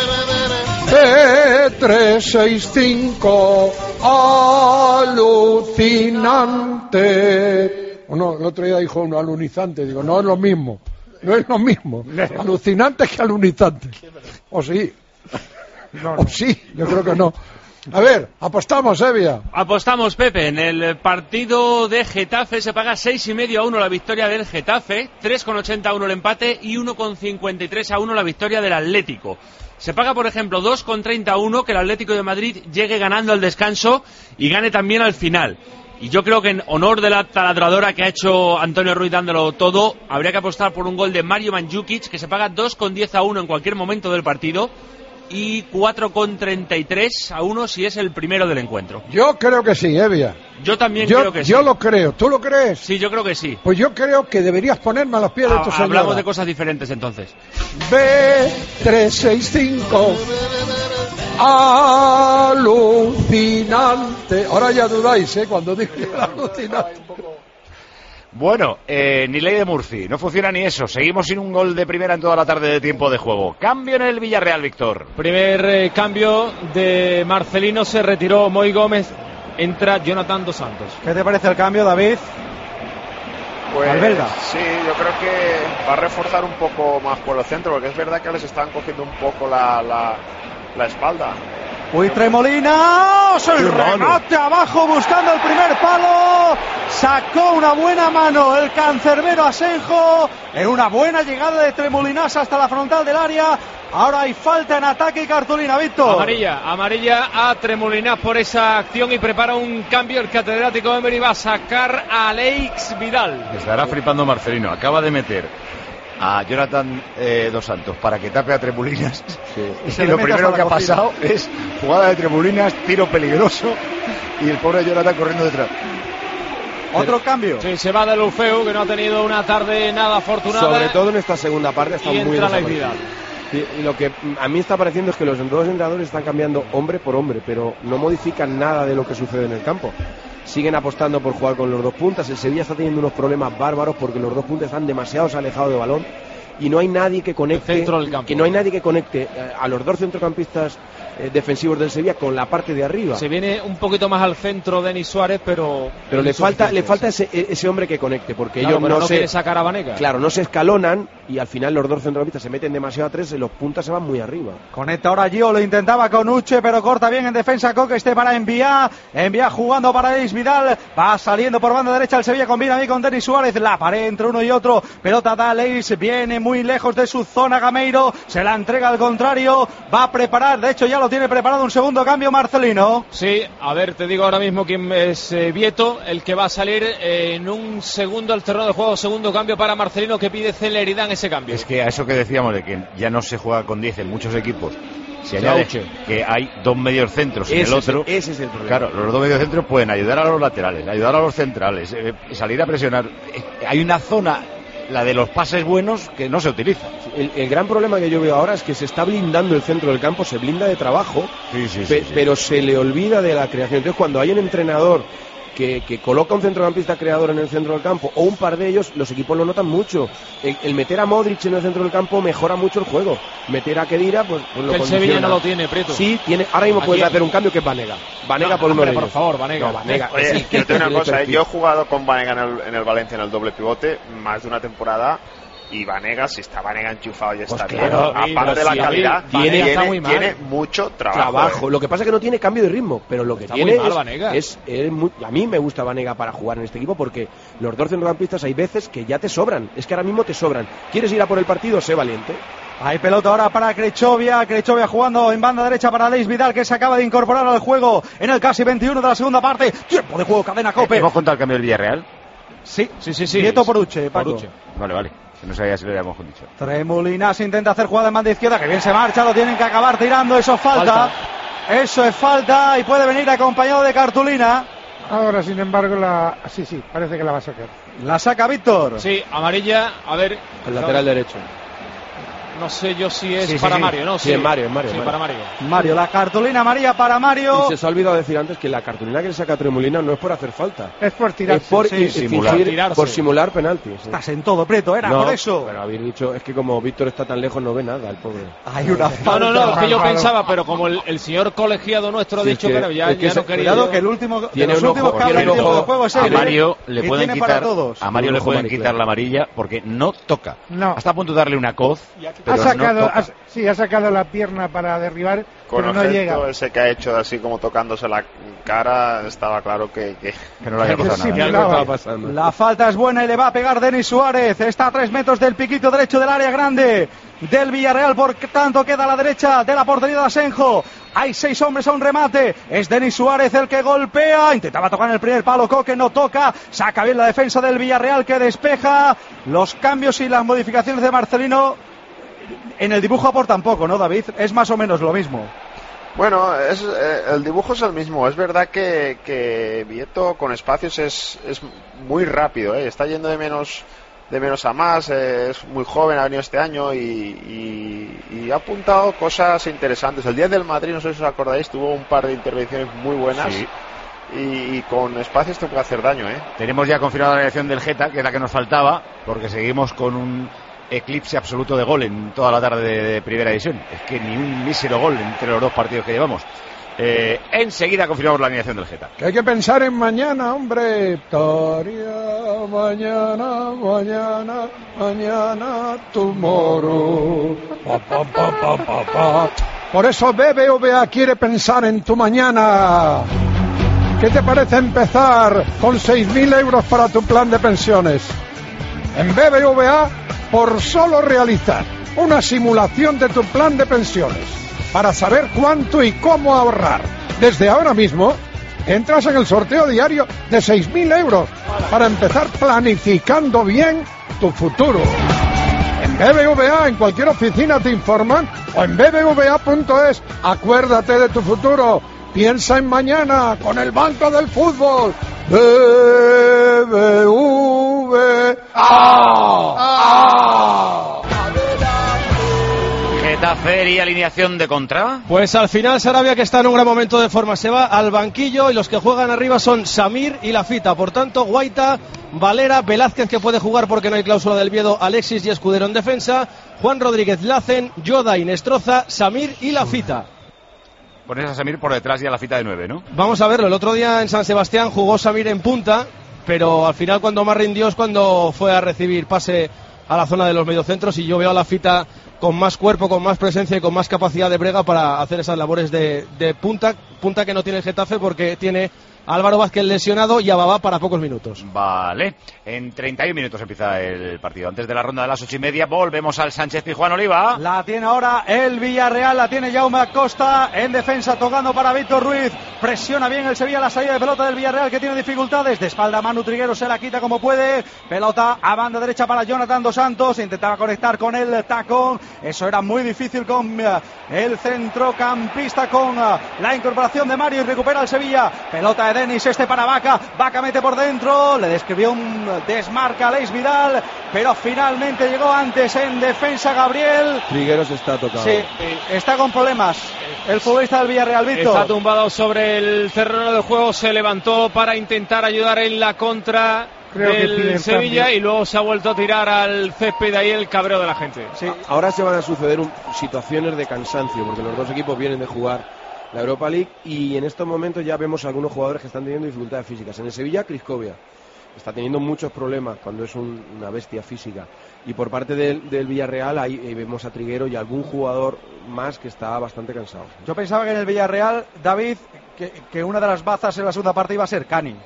B tres seis cinco alucinante. Bueno, el otro día dijo uno alunizante, digo, no es lo mismo, no es lo mismo, alucinante que alunizante. O sí. No, no. O sí, yo creo que no. A ver, apostamos, Evia. Apostamos, Pepe. En el partido de Getafe se paga seis y medio a uno la victoria del Getafe, tres con ochenta a uno el empate y uno con cincuenta y tres a uno la victoria del Atlético. Se paga, por ejemplo, dos con treinta a uno que el Atlético de Madrid llegue ganando al descanso y gane también al final. Y yo creo que en honor de la taladradora que ha hecho Antonio Ruiz dándolo todo, habría que apostar por un gol de Mario Mandžukić, que se paga dos con diez a uno en cualquier momento del partido, y cuatro con treinta y tres a uno si es el primero del encuentro. Yo creo que sí, Evia. Yo también yo, creo que sí. Yo lo creo. ¿Tú lo crees? Sí, yo creo que sí. Pues yo creo que deberías ponerme a los pies de tu señora. Hablamos de cosas diferentes entonces. B tres seis cinco alucinante. Ahora ya dudáis, ¿eh? Cuando digo alucinante. Bueno, eh, ni ley de Murphy, no funciona ni eso. Seguimos sin un gol de primera en toda la tarde de tiempo de juego. Cambio en el Villarreal, Víctor. Primer eh, cambio de Marcelino, se retiró Moy Gómez, entra Jonathan Dos Santos. ¿Qué te parece el cambio, David? Pues Albelda. Sí, yo creo que va a reforzar un poco más por el centro, porque es verdad que les están cogiendo un poco la, la, la espalda. Uy, Tremolina, el remate abajo buscando el primer palo, sacó una buena mano el cancerbero Asenjo, en una buena llegada de Tremolinas hasta la frontal del área. Ahora hay falta en ataque y cartulina, Víctor. Amarilla, amarilla a Tremolinas por esa acción y prepara un cambio el catedrático Emery, va a sacar a Alex Vidal. Estará flipando Marcelino, acaba de meter a Jonathan eh, Dos Santos para que tape a Tremolinas, sí. Y, y lo primero que ha pasado es jugada de Tremolinas, tiro peligroso y el pobre Jonathan corriendo detrás. Otro cambio. Sí, se va de Lufeu, que no ha tenido una tarde nada afortunada. Sobre todo en esta segunda parte está y muy entra Alex Vidal. Y, y lo que a mí está pareciendo es que los dos entrenadores están cambiando hombre por hombre, pero no modifican nada de lo que sucede en el campo. Siguen apostando por jugar con los dos puntas. El Sevilla está teniendo unos problemas bárbaros porque los dos puntas están demasiado alejados del balón y no hay nadie que conecte, que no hay nadie que conecte a los dos centrocampistas eh, defensivos del Sevilla con la parte de arriba. Se viene un poquito más al centro Denis Suárez, pero pero le falta le falta ese, ese hombre que conecte, porque claro, ellos no, no se se sacar a Vanega. Claro, no se escalonan y al final los dos centrocampistas se meten demasiado a tres y los puntas se van muy arriba. Conecta ahora Gio, lo intentaba con Uche, pero corta bien en defensa Coque, este para enviar, envía jugando para Alex Vidal, va saliendo por banda derecha el Sevilla, combina ahí con Denis Suárez, la pared entre uno y otro, pelota da Alex, viene muy lejos de su zona Gameiro, se la entrega al contrario, va a preparar, de hecho ya lo tiene preparado un segundo cambio Marcelino. Sí, a ver, te digo ahora mismo quién es eh, Vieto, el que va a salir eh, en un segundo al terreno de juego, segundo cambio para Marcelino, que pide celeridad en ese cambio. Es que a eso que decíamos de que ya no se juega con diez en muchos equipos, Se añade que hay dos mediocentros en el otro. Es el, ese es el problema. Claro, los dos mediocentros pueden ayudar a los laterales, ayudar a los centrales, eh, salir a presionar. Eh, hay una zona, la de los pases buenos, que no se utiliza. El, el gran problema que yo veo ahora es que se está blindando el centro del campo, se blinda de trabajo, sí, sí, pe, sí, sí. pero se le olvida de la creación. Entonces, cuando hay un entrenador que, que coloca un centrocampista creador en el centro del campo, o un par de ellos, los equipos lo notan mucho. El, el meter a Modric en el centro del campo mejora mucho el juego. Meter a Khedira, pues, pues lo el condiciona. Sevilla no lo tiene, Prieto. Sí, tiene, ahora mismo puedes hacer un cambio que es Vanega. Vanega no, por uno hombre, de ellos. por favor, Vanega. No, Vanega. Oye, sí, yo tengo una tiene cosa, perfil. yo he jugado con Vanega en el, en el Valencia en el doble pivote más de una temporada. Y Vanega, si está Vanega enchufado y está Pues bien, claro, aparte de la sí, calidad, tiene, tiene, está muy mal. tiene mucho trabajo. trabajo. eh. Lo que pasa es que no tiene cambio de ritmo, pero lo que Está tiene muy mal, es, Vanega. es, es muy, a mí me gusta Vanega para jugar en este equipo porque los dos centrocampistas hay veces que ya te sobran, es que ahora mismo te sobran. ¿Quieres ir a por el partido? Sé valiente. Hay pelota ahora para Crejovia, Crejovia jugando en banda derecha para Leis Vidal, que se acaba de incorporar al juego en el casi veintiuno de la segunda parte. Tiempo de juego, cadena Cope. ¿Hemos contado el cambio del Villarreal? Sí, sí, sí, sí. Nieto Poruche, Paco. Poruche. Vale, vale. No sabía si lo habíamos dicho. Tremolinas intenta hacer jugada en banda izquierda, que bien se marcha, lo tienen que acabar tirando, eso es falta. falta. Eso es falta y puede venir acompañado de cartulina. Ahora, sin embargo, la sí, sí, parece que la va a sacar. La saca Víctor. Sí, amarilla, a ver. El lateral no, derecho. No sé yo si es Sí, sí, para sí. Mario, ¿no? Sí, es Mario, es Mario, Sí, Mario. para Mario. Mario, la cartulina amarilla para Mario. Y se os ha olvidado decir antes que la cartulina que le saca Tremolina no es por hacer falta. Es por tirar. Es por, sí, i- simular. fingir- Tirarse. por simular penalti. sí. Estás en todo, Preto, era No, por eso. Pero habéis dicho, es que como Víctor está tan lejos no ve nada, el pobre. Hay una No, falta. no, no, es que yo Bárbaro. pensaba, pero como el, el señor colegiado nuestro ha Sí, dicho es que- que ya, es que ya se- no quería. Cuidado que el último de Tiene los un últimos ojo- que habla tiene en un tiempo ojo- de juego es A él, Mario ¿eh? le Y pueden tiene para quitar todos. a Mario Un le ojo pueden Marie quitar Claire. la amarilla porque no toca. No. Está a punto de darle una coz, pero Ha sacado, no toca. ha- sí, ha sacado la pierna para derribar, Con pero el no gesto llega. ese que ha hecho así como tocándose la cara, estaba claro que, que, Que no le haya pasado Sí, nada. algo estaba pasando. La falta es buena y le va a pegar Denis Suárez. Está a tres metros del piquito derecho del área grande del Villarreal. Por tanto, queda a la derecha de la portería de Asenjo. Hay seis hombres a un remate. Es Denis Suárez el que golpea. Intentaba tocar en el primer palo. Coque no toca. Saca bien la defensa del Villarreal que despeja. Los cambios y las modificaciones de Marcelino en el dibujo aportan poco, ¿no, David? Es más o menos lo mismo. Bueno, es, eh, el dibujo es el mismo. Es verdad que, que Vieto con espacios es, es muy rápido, ¿eh? Está yendo de menos de menos a más. Eh, es muy joven, ha venido este año y, y, y ha apuntado cosas interesantes. El día del Madrid, no sé si os acordáis, tuvo un par de intervenciones muy buenas. Sí. Y, y con espacios te puede hacer daño, ¿eh? Tenemos ya confirmada la elección del Geta, que es la que nos faltaba, porque seguimos con un eclipse absoluto de gol en toda la tarde de, de primera división. Es que ni un mísero gol entre los dos partidos que llevamos. Eh, enseguida confirmamos la alineación del Geta. Que hay que pensar en mañana, hombre. Victoria, mañana, mañana, mañana, tomorrow. Pa, pa, pa, pa, pa, pa. Por eso B B V A quiere pensar en tu mañana. ¿Qué te parece empezar con seis mil euros para tu plan de pensiones? En B B V A, por solo realizar una simulación de tu plan de pensiones para saber cuánto y cómo ahorrar desde ahora mismo, entras en el sorteo diario de seis mil euros para empezar planificando bien tu futuro. En B B V A, en cualquier oficina te informan, o en b b v a punto es. Acuérdate de tu futuro. Piensa en mañana con el Banco del Fútbol. B B V A. Getafe y alineación de contra. Pues al final Sarabia, que está en un gran momento de forma, se va al banquillo y los que juegan arriba son Samir y Lafita. Por tanto, Guaita, Valera, Velázquez, que puede jugar porque no hay cláusula del Viedo, Alexis y Escudero en defensa, Juan Rodríguez, Lacen, Yoda y Nestroza, Samir y Lafita. Pones a Samir por detrás y a Lafita de nueve, ¿no? Vamos a verlo, el otro día en San Sebastián jugó Samir en punta, pero al final cuando más rindió es cuando fue a recibir pase a la zona de los mediocentros, y yo veo a Lafita con más cuerpo, con más presencia y con más capacidad de brega para hacer esas labores de, de punta, punta que no tiene el Getafe porque tiene Álvaro Vázquez lesionado y Ababá para pocos minutos. Vale, en treinta y un minutos empieza el partido. Antes de la ronda de las ocho y media volvemos al Sánchez Pizjuán Oliva. La tiene ahora el Villarreal, la tiene Jaume Acosta en defensa, tocando para Víctor Ruiz. Presiona bien el Sevilla la salida de pelota del Villarreal, que tiene dificultades. De espalda Manu Triguero, se la quita como puede. Pelota a banda derecha para Jonathan Dos Santos. Intentaba conectar con el tacón. Eso era muy difícil con el centrocampista, con la incorporación de Mario, y recupera el Sevilla. Pelota de Denis, este para Vaca. Vaca mete por dentro. Le describió un desmarca a Leis Vidal, pero finalmente llegó antes en defensa Gabriel. Trigueros está tocado. Sí, está con problemas el futbolista del Villarreal, Víctor. Está tumbado sobre el terreno del juego, se levantó para intentar ayudar en la contra Creo del Sevilla cambio. Y luego se ha vuelto a tirar al césped, ahí el cabreo de la gente. Sí. Ahora se van a suceder un, situaciones de cansancio, porque los dos equipos vienen de jugar la Europa League y en estos momentos ya vemos algunos jugadores que están teniendo dificultades físicas. En el Sevilla, Criscovia está teniendo muchos problemas cuando es un, una bestia física, y por parte del, del Villarreal ahí, ahí vemos a Triguero y algún jugador más que está bastante cansado. Yo pensaba que en el Villarreal, David, que, que una de las bazas en la segunda parte iba a ser Cani,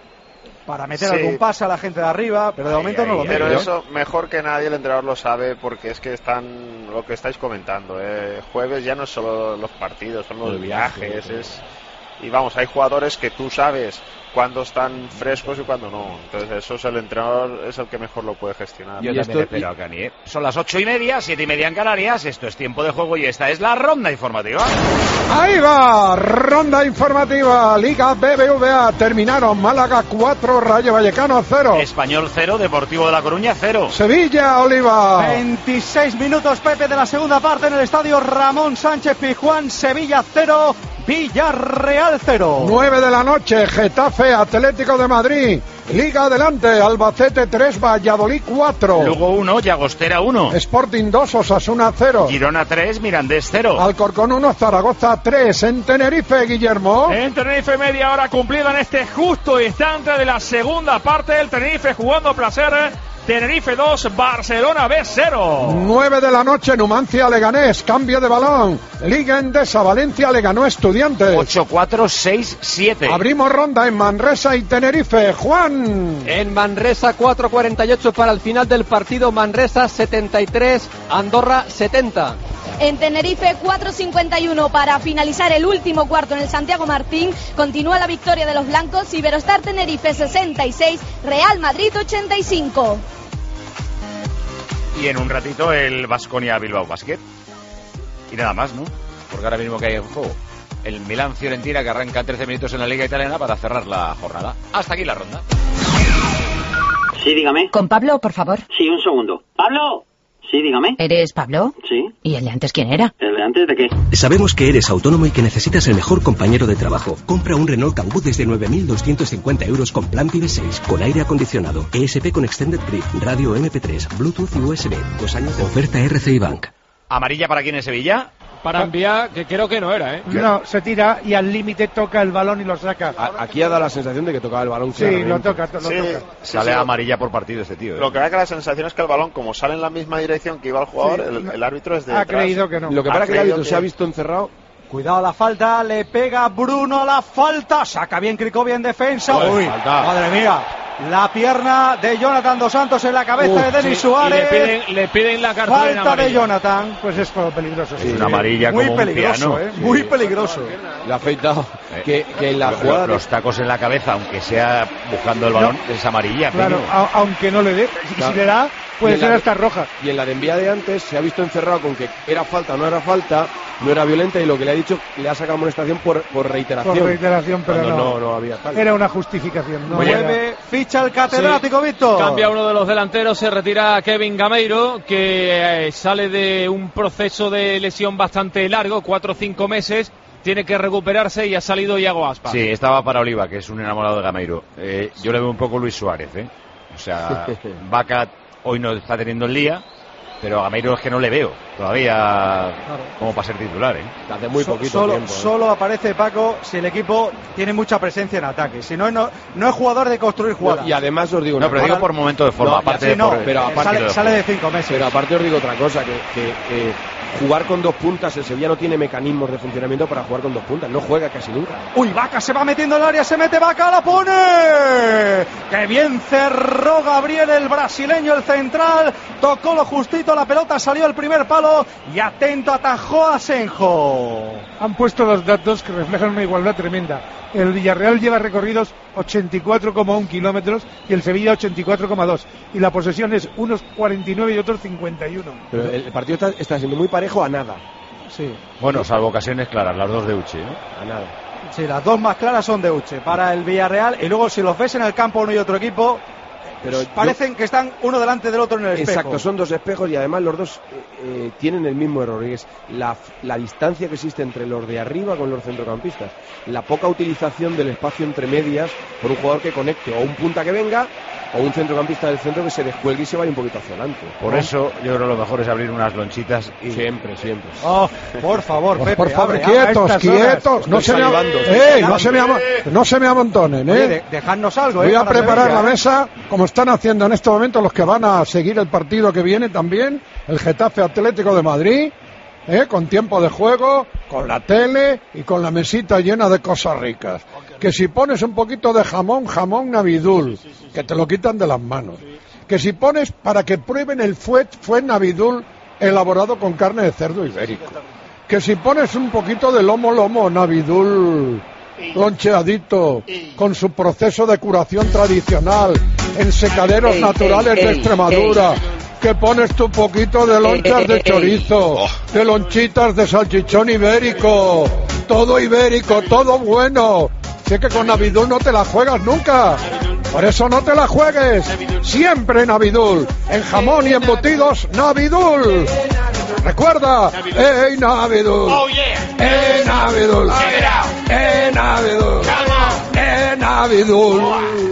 para meter sí. algún pase a la gente de arriba, pero de ahí, momento ahí, no lo pero mete. Eso mejor que nadie el entrenador lo sabe, porque es que están lo que estáis comentando, eh. Jueves ya no es solo los partidos, son los el viajes, viaje, es y vamos, hay jugadores que tú sabes cuándo están frescos y cuándo no. Entonces eso es el entrenador, es el que mejor lo puede gestionar. Yo también espero a Cani, ¿eh? Son las ocho y media, siete y media en Canarias. Esto es tiempo de juego y esta es la ronda informativa. Ahí va, ronda informativa. Liga B B V A. Terminaron Málaga cuatro, Rayo Vallecano cero. Español cero, Deportivo de La Coruña cero. Sevilla, Oliva. veintiséis minutos, Pepe, de la segunda parte en el estadio Ramón Sánchez Pizjuán. Sevilla cero, Villarreal cero. nueve de la noche, Getafe, Atlético de Madrid. Liga adelante, Albacete tres, Valladolid cuatro. Lugo uno, Llagostera uno. Sporting dos, Osasuna cero. Girona tres, Mirandés cero. Alcorcón uno, Zaragoza tres. En Tenerife, Guillermo. En Tenerife, media hora cumplida en este justo instante de la segunda parte. El Tenerife jugando a placer. Tenerife dos, Barcelona B cero. nueve de la noche, Numancia Leganés, cambio de balón. Liga Endesa, Valencia le ganó Estudiantes. ocho cuatro, seis siete. Abrimos ronda en Manresa y Tenerife. Juan. En Manresa, cuatro cuarenta y ocho para el final del partido. Manresa setenta y tres, Andorra setenta. En Tenerife, cuatro cincuenta y uno para finalizar el último cuarto en el Santiago Martín. Continúa la victoria de los blancos. Iberostar Tenerife sesenta y seis, Real Madrid ochenta y cinco. Y en un ratito el Baskonia Bilbao Basket. Y nada más, ¿no? Porque ahora mismo que hay en juego el Milán Fiorentina, que arranca trece minutos en la Liga Italiana para cerrar la jornada. Hasta aquí la ronda. Sí, dígame. ¿Con Pablo, por favor? Sí, un segundo. ¡Pablo! Sí, dígame. ¿Eres Pablo? Sí. ¿Y el de antes quién era? ¿El de antes de qué? Sabemos que eres autónomo y que necesitas el mejor compañero de trabajo. Compra un Renault Kangoo desde nueve mil doscientos cincuenta euros con plan PIB seis, con aire acondicionado, E S P con Extended Grip, radio eme pe tres, Bluetooth y U S B. Dos años de oferta R C I Bank. ¿Amarilla para quién en Sevilla? Para enviar, que creo que no era, ¿eh? No, se tira y al límite toca el balón y lo saca. A, aquí ha dado la sensación de que tocaba el balón. Sí, lo toca, lo sí, toca. Sí, sale sí, amarilla por partido este tío, ¿eh? Lo que da que la sensación es que el balón, como sale en la misma dirección que iba el jugador, sí, el, el árbitro es de ha detrás. creído que no. Lo que pasa es que el árbitro que... se ha visto encerrado. Cuidado la falta, le pega Bruno la falta, saca bien Cricovia en defensa. Uy, Uy, falta. Madre mía, la pierna de Jonathan Dos Santos en la cabeza Uf, de Denis sí, Suárez. Y le piden, le piden la cartulina falta de Jonathan. Pues es como peligroso. Sí, una amarilla muy como peligroso, un piano. ¿eh? Sí. Muy peligroso. Le ha afeitado. Eh, que, que en la los, jugada los tacos en la cabeza, aunque sea buscando el balón, no. Es amarilla. Claro, a, aunque no le dé. Y claro. Si le da, puede ser hasta roja. Y en la de envía de antes se ha visto encerrado con que era falta o no era falta, no era violenta, y lo que le ha dicho, le ha sacado amonestación por, por reiteración. Por reiteración, pero no, no, no había falta. Era una justificación. No Mueve, ficha el catedrático, sí. Víctor. Cambia uno de los delanteros, se retira Kevin Gameiro, que eh, sale de un proceso de lesión bastante largo, cuatro o cinco meses. Tiene que recuperarse y ha salido Iago Aspas. Sí, estaba para Oliva, que es un enamorado de Gameiro. Eh, yo le veo un poco Luis Suárez, ¿eh? O sea, Vaca hoy no está teniendo el día, pero a Gameiro es que no le veo todavía claro. Como para ser titular, ¿eh? Hace muy so, poquito solo, tiempo. ¿eh? Solo aparece Paco si el equipo tiene mucha presencia en ataque. Si no, no, no es jugador de construir jugadas. No, y además os digo... No, pero digo por momento de forma, no, aparte sí, de... no, por, pero aparte sale, de sale de cinco meses. Pero aparte os digo otra cosa, que... que, que jugar con dos puntas. El Sevilla no tiene mecanismos de funcionamiento para jugar con dos puntas, no juega casi nunca. Uy, Vaca se va metiendo en el área, se mete Vaca, la pone. ¡Qué bien cerró Gabriel, el brasileño, el central! Tocó lo justito, la pelota salió al primer palo y atento atajó a Asenjo. Han puesto los datos que reflejan una igualdad tremenda. El Villarreal lleva recorridos ochenta y cuatro coma uno kilómetros y el Sevilla ochenta y cuatro coma dos. Y la posesión es unos cuarenta y nueve y otros cincuenta y uno. Pero el partido está, está siendo muy parejo a nada. Sí. Bueno, salvo ocasiones claras, las dos de Uche, ¿no? A nada. Sí, las dos más claras son de Uche para el Villarreal. Y luego si los ves en el campo uno y otro equipo, pero parecen yo... que están uno delante del otro en el espejo. Exacto, son dos espejos y además los dos eh, eh, tienen el mismo error, y es la, la distancia que existe entre los de arriba con los centrocampistas, la poca utilización del espacio entre medias por un jugador que conecte o un punta que venga o un centrocampista del centro que se descuelgue y se vaya un poquito hacia adelante. Por ¿no? eso yo creo que lo mejor es abrir unas lonchitas y... siempre, siempre. Oh, por favor, por, Pepe, por favor, abre, quietos, abre quietos, no se, me, eh, no, se me am- no se me amontonen, eh. Oye, de, dejadnos algo, Voy eh, a preparar Sevilla, la eh. mesa, como están haciendo en este momento los que van a seguir el partido que viene también, el Getafe Atlético de Madrid, eh, con tiempo de juego, con la tele y con la mesita llena de cosas ricas. Que si pones un poquito de jamón, jamón Navidul, que te lo quitan de las manos. Que si pones para que prueben el fuet, fuet Navidul elaborado con carne de cerdo ibérico. Que si pones un poquito de lomo, lomo Navidul loncheadito, con su proceso de curación tradicional, en secaderos naturales de Extremadura. Que pones tu poquito de lonchas de chorizo, de lonchitas de salchichón ibérico, todo ibérico, todo bueno. Sé que con Navidul no te la juegas nunca, por eso no te la juegues. Siempre Navidul, en jamón y embutidos, Navidul. Recuerda, ¡Ey, Navidul! ¡Ey, Navidul! ¡Ey, Navidul! ¡Ey, Navidul!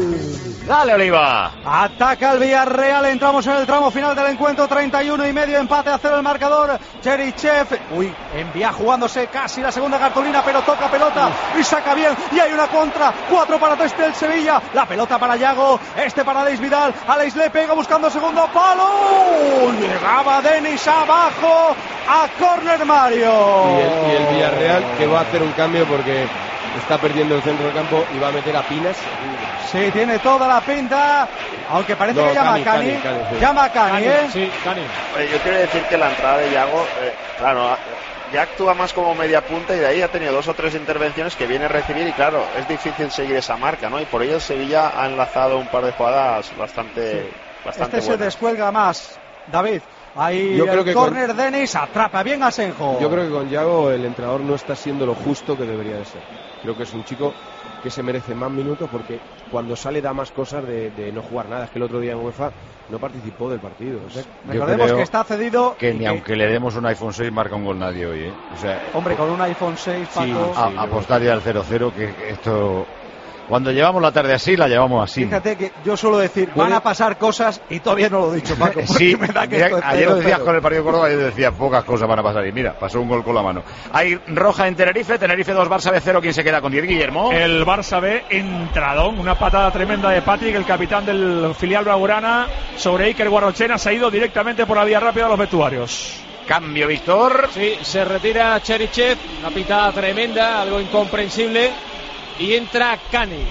Dale, Oliva. Ataca el Villarreal, entramos en el tramo final del encuentro, treinta y uno y medio, empate a cero el marcador. Cherichev, uy, envía jugándose casi la segunda cartulina, pero toca pelota y saca bien, y hay una contra, cuatro para tres del Sevilla, la pelota para Yago, este para Aleix Vidal, Aleix le pega buscando segundo palo, llegaba Denis abajo, a córner Mario. Y el, y el Villarreal que va a hacer un cambio porque está perdiendo el centro del campo y va a meter a Pinas. Sí, tiene toda la pinta, aunque parece no, que llama a Cani, Cani, Cani sí. llama a Cani, Cani, ¿eh? Sí, Cani. Yo quiero decir que la entrada de Yago, eh, claro, ya actúa más como media punta y de ahí ha tenido dos o tres intervenciones que viene a recibir y claro, es difícil seguir esa marca, ¿no? Y por ello Sevilla ha enlazado un par de jugadas bastante, sí. bastante este buenas. Se descuelga más, David. Ahí yo creo el que córner con... Denis atrapa bien a Asenjo. Yo creo que con Yago el entrenador no está siendo lo justo que debería de ser. Creo que es un chico que se merece más minutos porque cuando sale da más cosas de, de no jugar nada. Es que el otro día en UEFA no participó del partido. O sea, recordemos que está cedido que ni que... aunque le demos un iPhone seis marca un gol nadie hoy, ¿eh? O sea, hombre, con un iPhone seis, Paco, sí, sí, a, apostar ya al cero cero, que esto cuando llevamos la tarde así, la llevamos así. Fíjate que yo suelo decir, van a pasar cosas y todavía no lo he dicho, Paco. Sí, me da que mira, esto es ayer cero, lo decías cero. con el partido de Córdoba, ayer decía pocas cosas van a pasar y mira, pasó un gol con la mano. Hay roja en Tenerife, Tenerife dos, Barça B cero, ¿quién se queda con diez, Guillermo? El Barça B, entradón, una patada tremenda de Patrick, el capitán del filial blaugrana, sobre Iker Guarrochena, se ha ido directamente por la vía rápida a los vestuarios. Cambio, Víctor. Sí, se retira Cherichev, una pitada tremenda, algo incomprensible, y entra Cani.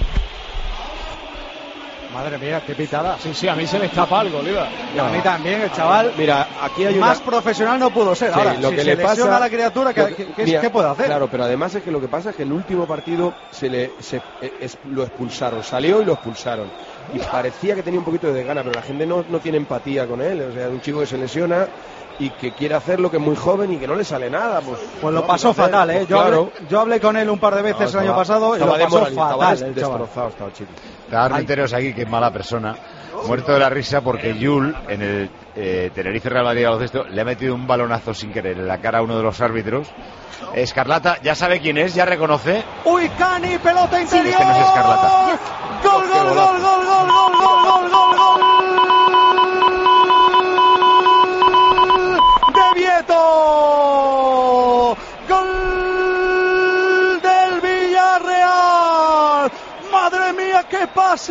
Madre mía, qué pitada. Sí, sí, a mí se me escapa algo, Oliva. Y a mí también, el chaval. Mira, aquí hay una... más profesional no pudo ser. Sí, ahora, lo si que se le lesiona pasa a la criatura, ¿qué, que, qué, mira, ¿qué puede hacer? Claro, pero además es que lo que pasa es que el último partido se le se, es, lo expulsaron, salió y lo expulsaron. Y parecía que tenía un poquito de desgana, pero la gente no, no tiene empatía con él. O sea, un chico que se lesiona y que quiere hacerlo, que es muy joven y que no le sale nada. Pues, pues lo pasó fatal, ¿eh? Pues yo, claro. hablé, yo hablé con él un par de veces no, el año estaba, pasado y lo pasó fatal. Estaba destrozado, estaba el chico. Armenteros aquí, que es mala persona, muerto de la risa porque Yul en el eh, Tenerife Real Madrid Baloncesto le ha metido un balonazo sin querer en la cara a uno de los árbitros. Escarlata ya sabe quién es, ya reconoce. Uy, Cani, pelota interior. Sí, es que no es Escarlata. Gol, gol, gol, gol, gol, gol, gol, gol, gol, gol. De Vieto. Gol del Villarreal. Madre mía, qué pase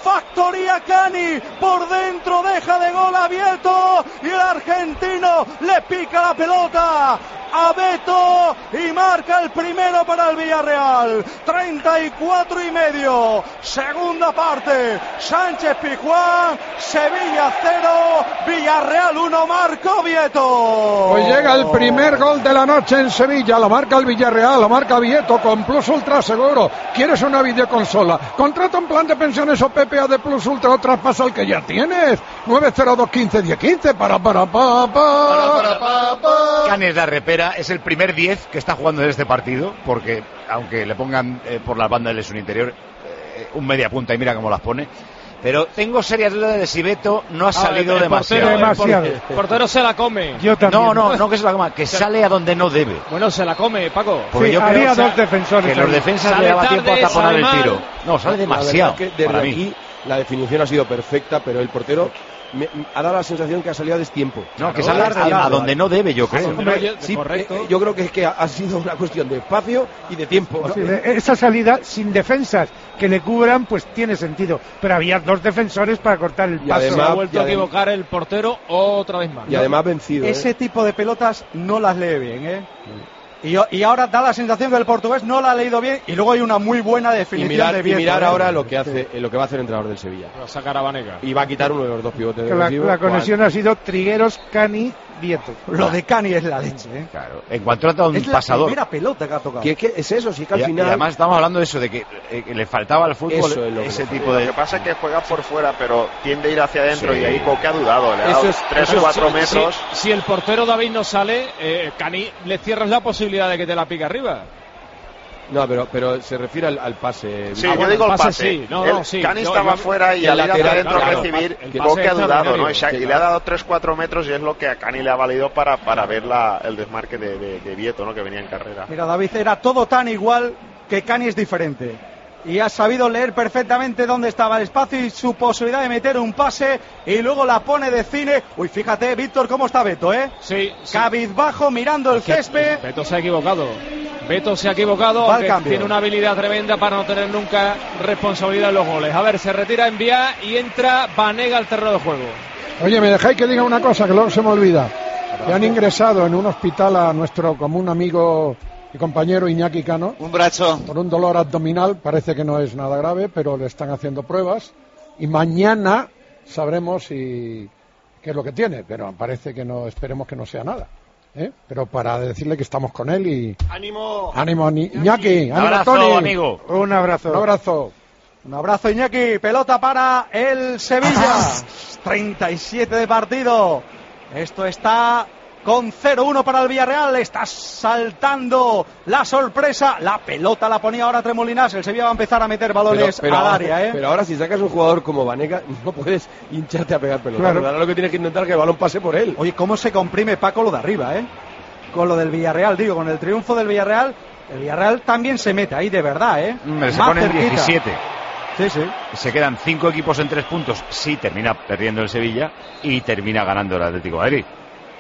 factoría Cani, por dentro deja de gol a Vieto y el argentino le pica la pelota a Beto y marca el primero para el Villarreal. Treinta y cuatro y medio, segunda parte. Sánchez Pizjuán, Sevilla cero, Villarreal uno, marcó Vieto. Pues llega el primer gol de la noche en Sevilla, lo marca el Villarreal, lo marca Vieto con Plus Ultra Seguro. ¿Quieres una videoconsola? Contrata un plan de pensiones o P P A de Plus Ultra o traspasa el que ya tienes. nueve cero dos uno cinco uno cero uno para para pa pa para pa pa. Canes la repera es el primer diez que está jugando en este partido, porque aunque le pongan eh, por la banda del lesión interior eh, un media punta y mira cómo las pone, pero tengo serias dudas de si Beto no ha ah, salido el, el demasiado. Portero, demasiado. El, por, el portero se la come. Yo también. No, no, no que se la coma, que sale a donde no debe. Bueno, se la come, Paco. Porque sí, yo había creo dos defensores. Que ahí. Los defensas le daba tiempo a taponar el tiro. No, sale demasiado. Que desde para mí. Aquí la definición ha sido perfecta, pero el portero me, ha dado la sensación que ha salido a destiempo. No, claro, que sale a, a donde no debe, yo creo. Hombre, sí, correcto. Eh, yo creo que es que ha, ha sido una cuestión de espacio y de tiempo. Sí, esa salida sin defensas que le cubran, pues tiene sentido. Pero había dos defensores para cortar el paso. Y además, ha vuelto a equivocar el portero otra vez más. Y además vencido. Ese ¿eh? tipo de pelotas no las lee bien, ¿eh? Y, y ahora da la sensación que el portugués no la ha leído bien y luego hay una muy buena definición y mirar, de Vieto, y mirar ¿eh? ahora lo que hace, lo que va a hacer el entrenador del Sevilla. Va a sacar a Banega. Y va a quitar uno de los dos pivotes de la, la conexión ¿cuál? Ha sido Trigueros, Cani, Vieto. Lo de Cani es la leche, ¿eh? Claro. En cuanto trata un es pasador. Es la primera pelota que ha tocado. ¿Qué, qué es eso? Sí que al y, final. Y además estamos hablando de eso, de que, eh, que le faltaba al fútbol eso es lo ese que tipo de. Lo que pasa es que juega por fuera, pero tiende a ir hacia adentro, sí. Y ahí Coque ha dudado. Le ha eso dado es, tres o cuatro si, metros. Si, si el portero David no sale, eh, Cani le cierras la posibilidad de que te la pique arriba. No, pero, pero se refiere al, al pase. Sí, ah, yo bueno, digo el pase. pase sí. No, el, no, sí. Cani yo, estaba yo, fuera y al ir hacia adentro a recibir, Coque ha dudado, ¿no? Y, y le ha dado tres cuatro metros y es lo que a Cani le ha valido para, para ver la, el desmarque de, de, de Vieto, ¿no? Que venía en carrera. Mira, David, era todo tan igual que Cani es diferente. Y ha sabido leer perfectamente dónde estaba el espacio y su posibilidad de meter un pase y luego la pone de cine. Uy, fíjate, Víctor, cómo está Beto, ¿eh? Sí. sí. Cabizbajo mirando el césped. Beto se ha equivocado. Beto se ha equivocado, aunque tiene una habilidad tremenda para no tener nunca responsabilidad en los goles. A ver, se retira en vía y entra Banega al terreno de juego. Oye, me dejáis que diga una cosa que luego se me olvida. Que han ingresado en un hospital a nuestro común amigo y compañero Iñaki Cano. Un brazo. Por un dolor abdominal, parece que no es nada grave, pero le están haciendo pruebas. Y mañana sabremos si qué es lo que tiene, pero parece que no, esperemos que no sea nada. ¿Eh? Pero para decirle que estamos con él y... ¡Ánimo! ¡Ánimo, Iñaki! ¡Ánimo, abrazo, Tony! amigo! Un abrazo. Un abrazo. Un abrazo, Iñaki. Pelota para el Sevilla. treinta y siete de partido. Esto está con cero uno para el Villarreal. Está saltando la sorpresa. La pelota la ponía ahora Tremolinas. El Sevilla va a empezar a meter balones pero, pero al ahora, área, ¿eh? Pero ahora si sacas un jugador como Banega, no puedes hincharte a pegar pelota. Claro. Ahora lo que tienes que intentar es que el balón pase por él. Oye, cómo se comprime Paco lo de arriba, ¿eh? Con lo del Villarreal, digo, con el triunfo del Villarreal. El Villarreal también se mete ahí de verdad, ¿eh? Me se ponen diecisiete. Sí, sí. Se quedan cinco equipos en tres puntos. Sí, termina perdiendo el Sevilla y termina ganando el Atlético de Madrid.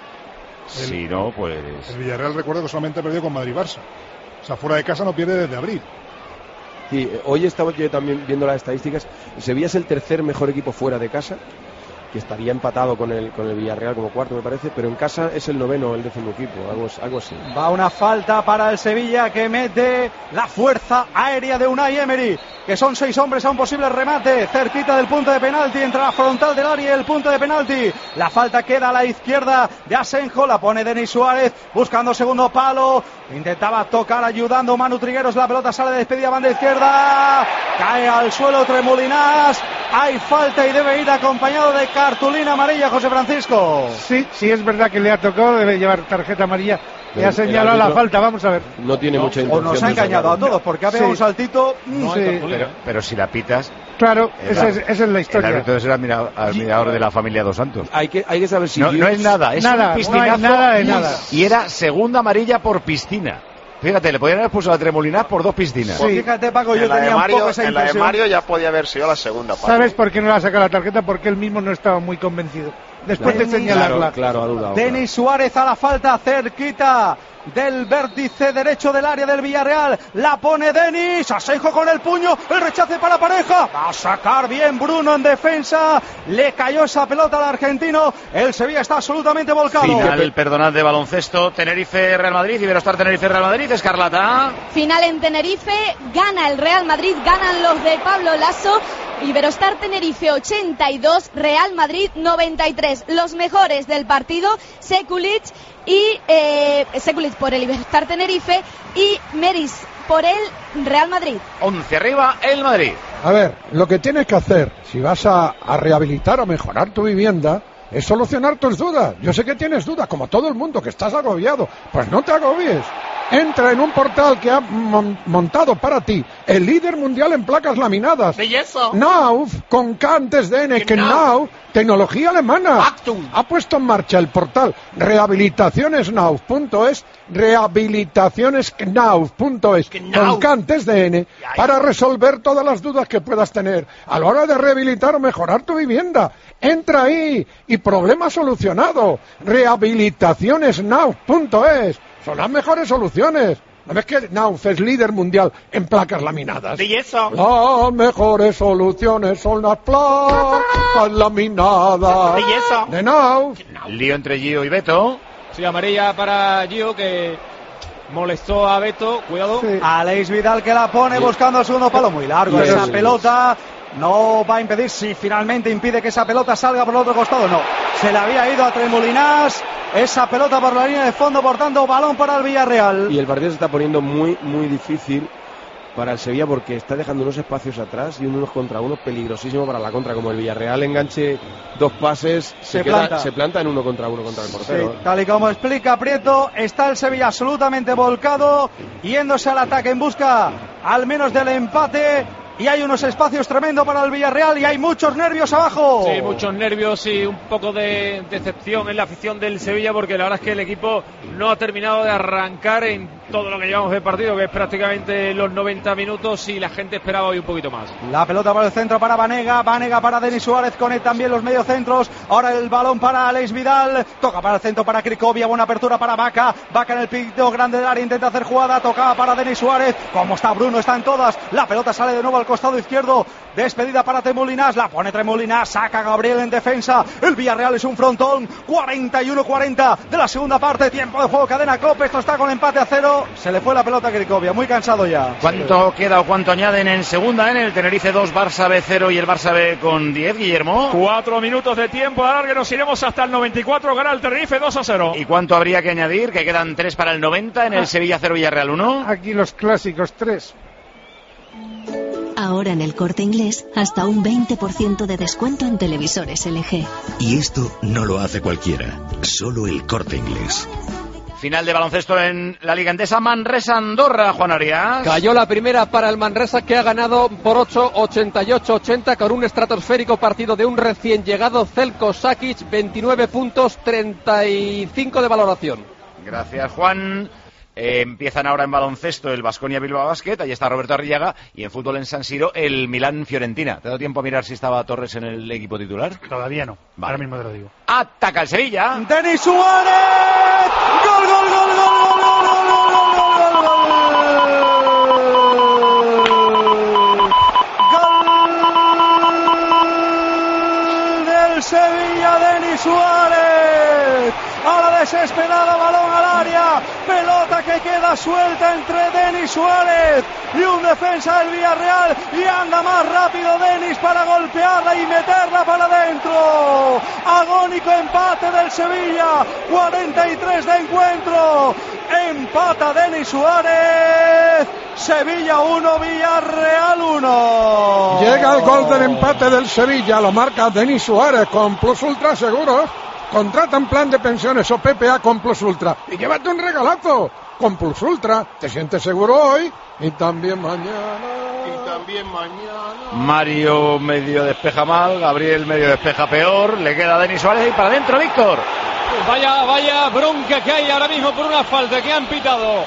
El, si no, pues... El Villarreal, recuerdo que solamente perdió con Madrid-Barça. O sea, fuera de casa no pierde desde abril. Sí, hoy estaba yo también viendo las estadísticas. El Sevilla es el tercer mejor equipo fuera de casa, que estaría empatado con el con el Villarreal como cuarto, me parece, pero en casa es el noveno, el décimo equipo, algo, algo así. Va una falta para el Sevilla que mete la fuerza aérea de Unai Emery, que son seis hombres a un posible remate, cerquita del punto de penalti, entre la frontal del área y el punto de penalti. La falta queda a la izquierda de Asenjo, la pone Denis Suárez, buscando segundo palo, intentaba tocar ayudando Manu Trigueros, la pelota sale de despedida, banda izquierda, cae al suelo Tremolinas, hay falta y debe ir acompañado de cartulina amarilla, José Francisco. Sí, sí es verdad que le ha tocado, debe llevar tarjeta amarilla. Le ha señalado la falta, vamos a ver. No tiene no, mucha intención. O nos ha engañado a todos, porque ha pegado sí. un saltito. No, sí. pero, pero si la pitas. Claro, esa es, esa es la historia. El árbitro es el admirador, admirador de la familia Dos Santos. Hay que, hay que saber si. No, no es nada, es nada, un piscinazo. No hay nada de nada. Y era segunda amarilla por piscina. Fíjate, le podían haber puesto a Tremolinas por dos piscinas. Sí. Fíjate, Paco, yo en tenía Mario, un poco esa en impresión. la de Mario ya podía haber sido la segunda parte. ¿Sabes por qué no le ha sacado la tarjeta? Porque él mismo no estaba muy convencido. después de señalarla. Claro, claro, ha dudado. Denis Suárez a la falta, cerquita del vértice derecho del área del Villarreal. La pone Denis, Asenjo con el puño, el rechace para la pareja. Va a sacar bien Bruno en defensa. Le cayó esa pelota al argentino. El Sevilla está absolutamente volcado. Final, perdonad, de baloncesto. Tenerife, Real Madrid. Iberostar, Tenerife, Real Madrid. Escarlata. Final en Tenerife. Gana el Real Madrid. Ganan los de Pablo Lasso. Iberostar Tenerife ochenta y dos, Real Madrid noventa y tres. Los mejores del partido, Sekulic y eh, Sekulic por el Iberostar Tenerife y Meris por el Real Madrid. once arriba, el Madrid. A ver, lo que tienes que hacer, si vas a, a rehabilitar o mejorar tu vivienda, es solucionar tus dudas. Yo sé que tienes dudas, como todo el mundo, que estás agobiado. Pues no te agobies. Entra en un portal que ha mon- montado para ti el líder mundial en placas laminadas. Belleza. Knauf, con K antes de N, Knauf, tecnología alemana. Actum. Ha puesto en marcha el portal rehabilitaciones knauf punto es, rehabilitaciones knauf punto es, con K antes de N, para resolver todas las dudas que puedas tener a la hora de rehabilitar o mejorar tu vivienda. Entra ahí y problema solucionado. rehabilitaciones knauf punto es. Son las mejores soluciones. ¿No ves que Knauf es líder mundial en placas laminadas? Belleza. Las mejores soluciones son las placas laminadas. Belleza. De Knauf. Lío entre Gio y Beto. Sí, amarilla para Gio, que molestó a Beto. Cuidado. Sí. Aleix Vidal que la pone buscando el segundo palo. Muy largo Pero esa sí. pelota. No va a impedir, si finalmente impide que esa pelota salga por el otro costado. No, se le había ido a Tremolinas esa pelota por la línea de fondo, por tanto balón para el Villarreal. Y el partido se está poniendo muy, muy difícil para el Sevilla porque está dejando unos espacios atrás y unos contra unos peligrosísimo para la contra. Como el Villarreal enganche dos pases, se, Se queda, planta. se planta en uno contra uno contra el portero. Sí, tal y como explica Prieto, está el Sevilla absolutamente volcado, yéndose al ataque en busca al menos del empate. Y hay unos espacios tremendos para el Villarreal y hay muchos nervios abajo. Sí, muchos nervios y un poco de decepción en la afición del Sevilla, porque la verdad es que el equipo no ha terminado de arrancar en todo lo que llevamos de partido, que es prácticamente los noventa minutos, y la gente esperaba hoy un poquito más. La pelota para el centro para Vanega, Vanega para Denis Suárez, conectan bien los mediocentros. Ahora el balón para Aleix Vidal, toca para el centro para Krikoviak, buena apertura para Vaca, Vaca en el pito grande del área, intenta hacer jugada, tocaba para Denis Suárez, como está Bruno, están todas, la pelota sale de nuevo al costado izquierdo, despedida para Tremolinas, la pone Tremolinas, saca Gabriel en defensa, el Villarreal es un frontón, cuarenta y uno cuarenta de la segunda parte, tiempo de juego, cadena COPE, esto está con empate a cero, se le fue la pelota a Krikoviak, muy cansado ya. ¿Cuánto queda o cuánto añaden en segunda en el Tenerife dos, Barça B cero y el Barça B con diez, Guillermo? Cuatro minutos de tiempo a largue, nos iremos hasta el noventa y cuatro, gana el Tenerife dos a cero. ¿Y cuánto habría que añadir? Que quedan tres para el noventa en el Sevilla cero, Villarreal uno. Aquí los clásicos, tres. Ahora en el Corte Inglés, hasta un veinte por ciento de descuento en televisores L G. Y esto no lo hace cualquiera, solo el Corte Inglés. Final de baloncesto en la Liga Endesa, Manresa-Andorra, Juan Arias. Cayó la primera para el Manresa, que ha ganado por ocho, ochenta y ocho ochenta, con un estratosférico partido de un recién llegado Zeljko Sakic, veintinueve puntos, treinta y cinco de valoración. Gracias, Juan. Eh, empiezan ahora en baloncesto el Baskonia Bilbao Basket, ahí está Roberto Arrillaga, y en fútbol en San Siro el Milán Fiorentina. ¿Te ha dado tiempo a mirar si estaba Torres en el equipo titular? Todavía no, vale. Ahora mismo te lo digo. Ataca el Sevilla. Denis Suárez, gol, gol, gol, gol, gol, gol, gol, gol, gol, gol del Sevilla, Denis Suárez. A la desesperada, balón al área, pelota que queda suelta entre Denis Suárez y un defensa del Villarreal, y anda más rápido Denis para golpearla y meterla para adentro. Agónico empate del Sevilla, cuarenta y tres de encuentro, empata Denis Suárez, Sevilla uno, Villarreal uno. Llega el gol del empate del Sevilla, lo marca Denis Suárez con Plus Ultra Seguros. Contrata en plan de pensiones o P P A con Plus Ultra y llévate un regalazo. Con Plus Ultra te sientes seguro hoy y también mañana. Y también mañana. Mario medio despeja mal, Gabriel medio despeja peor, le queda a Denis Suárez y para adentro, Víctor. Vaya, vaya bronca que hay ahora mismo por una falta que han pitado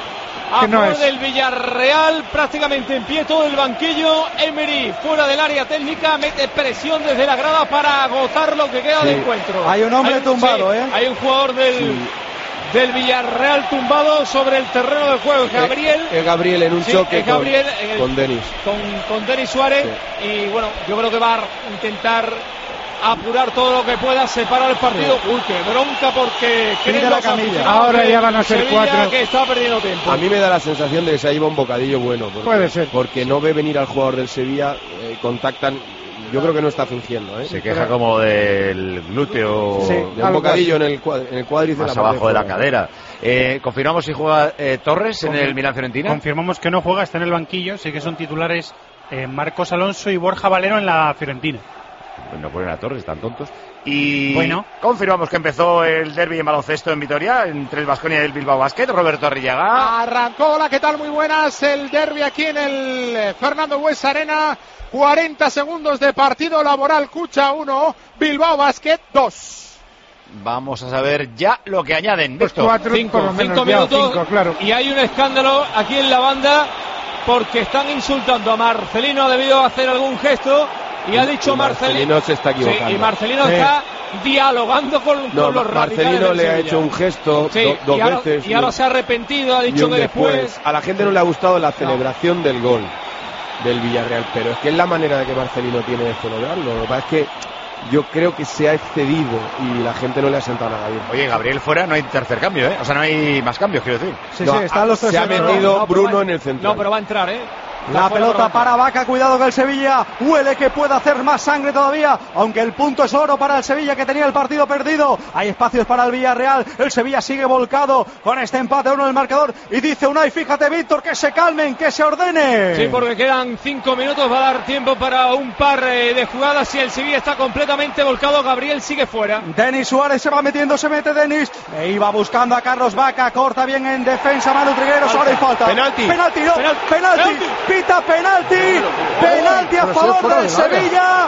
a que no favor es. del Villarreal, prácticamente en pie todo el banquillo. Emery fuera del área técnica, mete presión desde la grada para agotar lo que queda Sí. de encuentro. Hay un hombre tumbado, sí, ¿eh? Hay un jugador del, Sí. del Villarreal tumbado sobre el terreno de juego. Gabriel. Es Gabriel en un Sí, choque es Gabriel, con, eh, con Denis. Con, con Denis Suárez. Y bueno, yo creo que va a intentar apurar todo lo que pueda, separar el partido. Uy, qué bronca, porque Pide creen la los camilla. aficionados Ahora de ya van a ser Sevilla cuatro. que está perdiendo tiempo. A mí me da la sensación de que se ha llevado un bocadillo bueno. Porque, Puede ser. Porque no ve venir al jugador del Sevilla, eh, contactan. Yo creo que no está fingiendo, ¿eh? Se queja como del glúteo. Sí, de un bocadillo en el, cuad- en el cuádriceps. Más en la parte abajo de la fuera. cadera. Eh, ¿Confirmamos si juega eh, Torres en el Milan Fiorentina? Confirmamos que no juega, está en el banquillo. Sí que son titulares eh, Marcos Alonso y Borja Valero en la Fiorentina. Pues no ponen a Torres, están tontos. Y Bueno. confirmamos que empezó el derbi en baloncesto en Vitoria entre el Baskonia y el Bilbao Basket. Roberto Arrillaga. Arrancó, hola, ¿qué tal? Muy buenas. El derbi aquí en el eh, Fernando Buesa Arena. cuarenta segundos de partido laboral. Cucha uno, Bilbao Basket dos. Vamos a saber ya lo que añaden. Pues Víctor. cuatro, Cinco, por lo menos, cinco ya, minutos cinco, claro. y hay un escándalo aquí en la banda porque están insultando a Marcelino. Ha debido hacer algún gesto y ha dicho Y Marcelino. Marcelino se está equivocando. Sí, y Marcelino Sí. está dialogando con, No, con los radicales Marcelino del le ha Sevilla. hecho un gesto Sí, do- dos y ahora, veces. y ahora y- se ha arrepentido, ha y dicho un que después. A la gente no le ha gustado la celebración del gol del Villarreal, pero es que es la manera de que Marcelino tiene de celebrarlo. Lo que pasa es que yo creo que se ha excedido y la gente no le ha sentado nada bien. Oye, Gabriel fuera, no hay tercer cambio, ¿eh? O sea, no hay más cambios, quiero decir. Sí, No, sí, están los tres se ha en el- metido No, pero Bruno va- en el centro. No, pero va a entrar, ¿eh? La pelota para Vaca, cuidado que el Sevilla huele que puede hacer más sangre todavía, aunque el punto es oro para el Sevilla que tenía el partido perdido. Hay espacios para el Villarreal, el Sevilla sigue volcado con este empate a uno en el marcador y dice Unai, fíjate Víctor, que se calmen, que se ordene. Sí, porque quedan cinco minutos, va a dar tiempo para un par eh, de jugadas y el Sevilla está completamente volcado. Gabriel sigue fuera. Denis Suárez se va metiendo, se mete Denis, e iba buscando a Carlos Vaca, corta bien en defensa Manu Trigueros, ahora hay falta. Penalti. Penalti, no, Penalti. penalti, Penalti. pita penalti, penalti a Pero si es favor fuera del del área. Sevilla.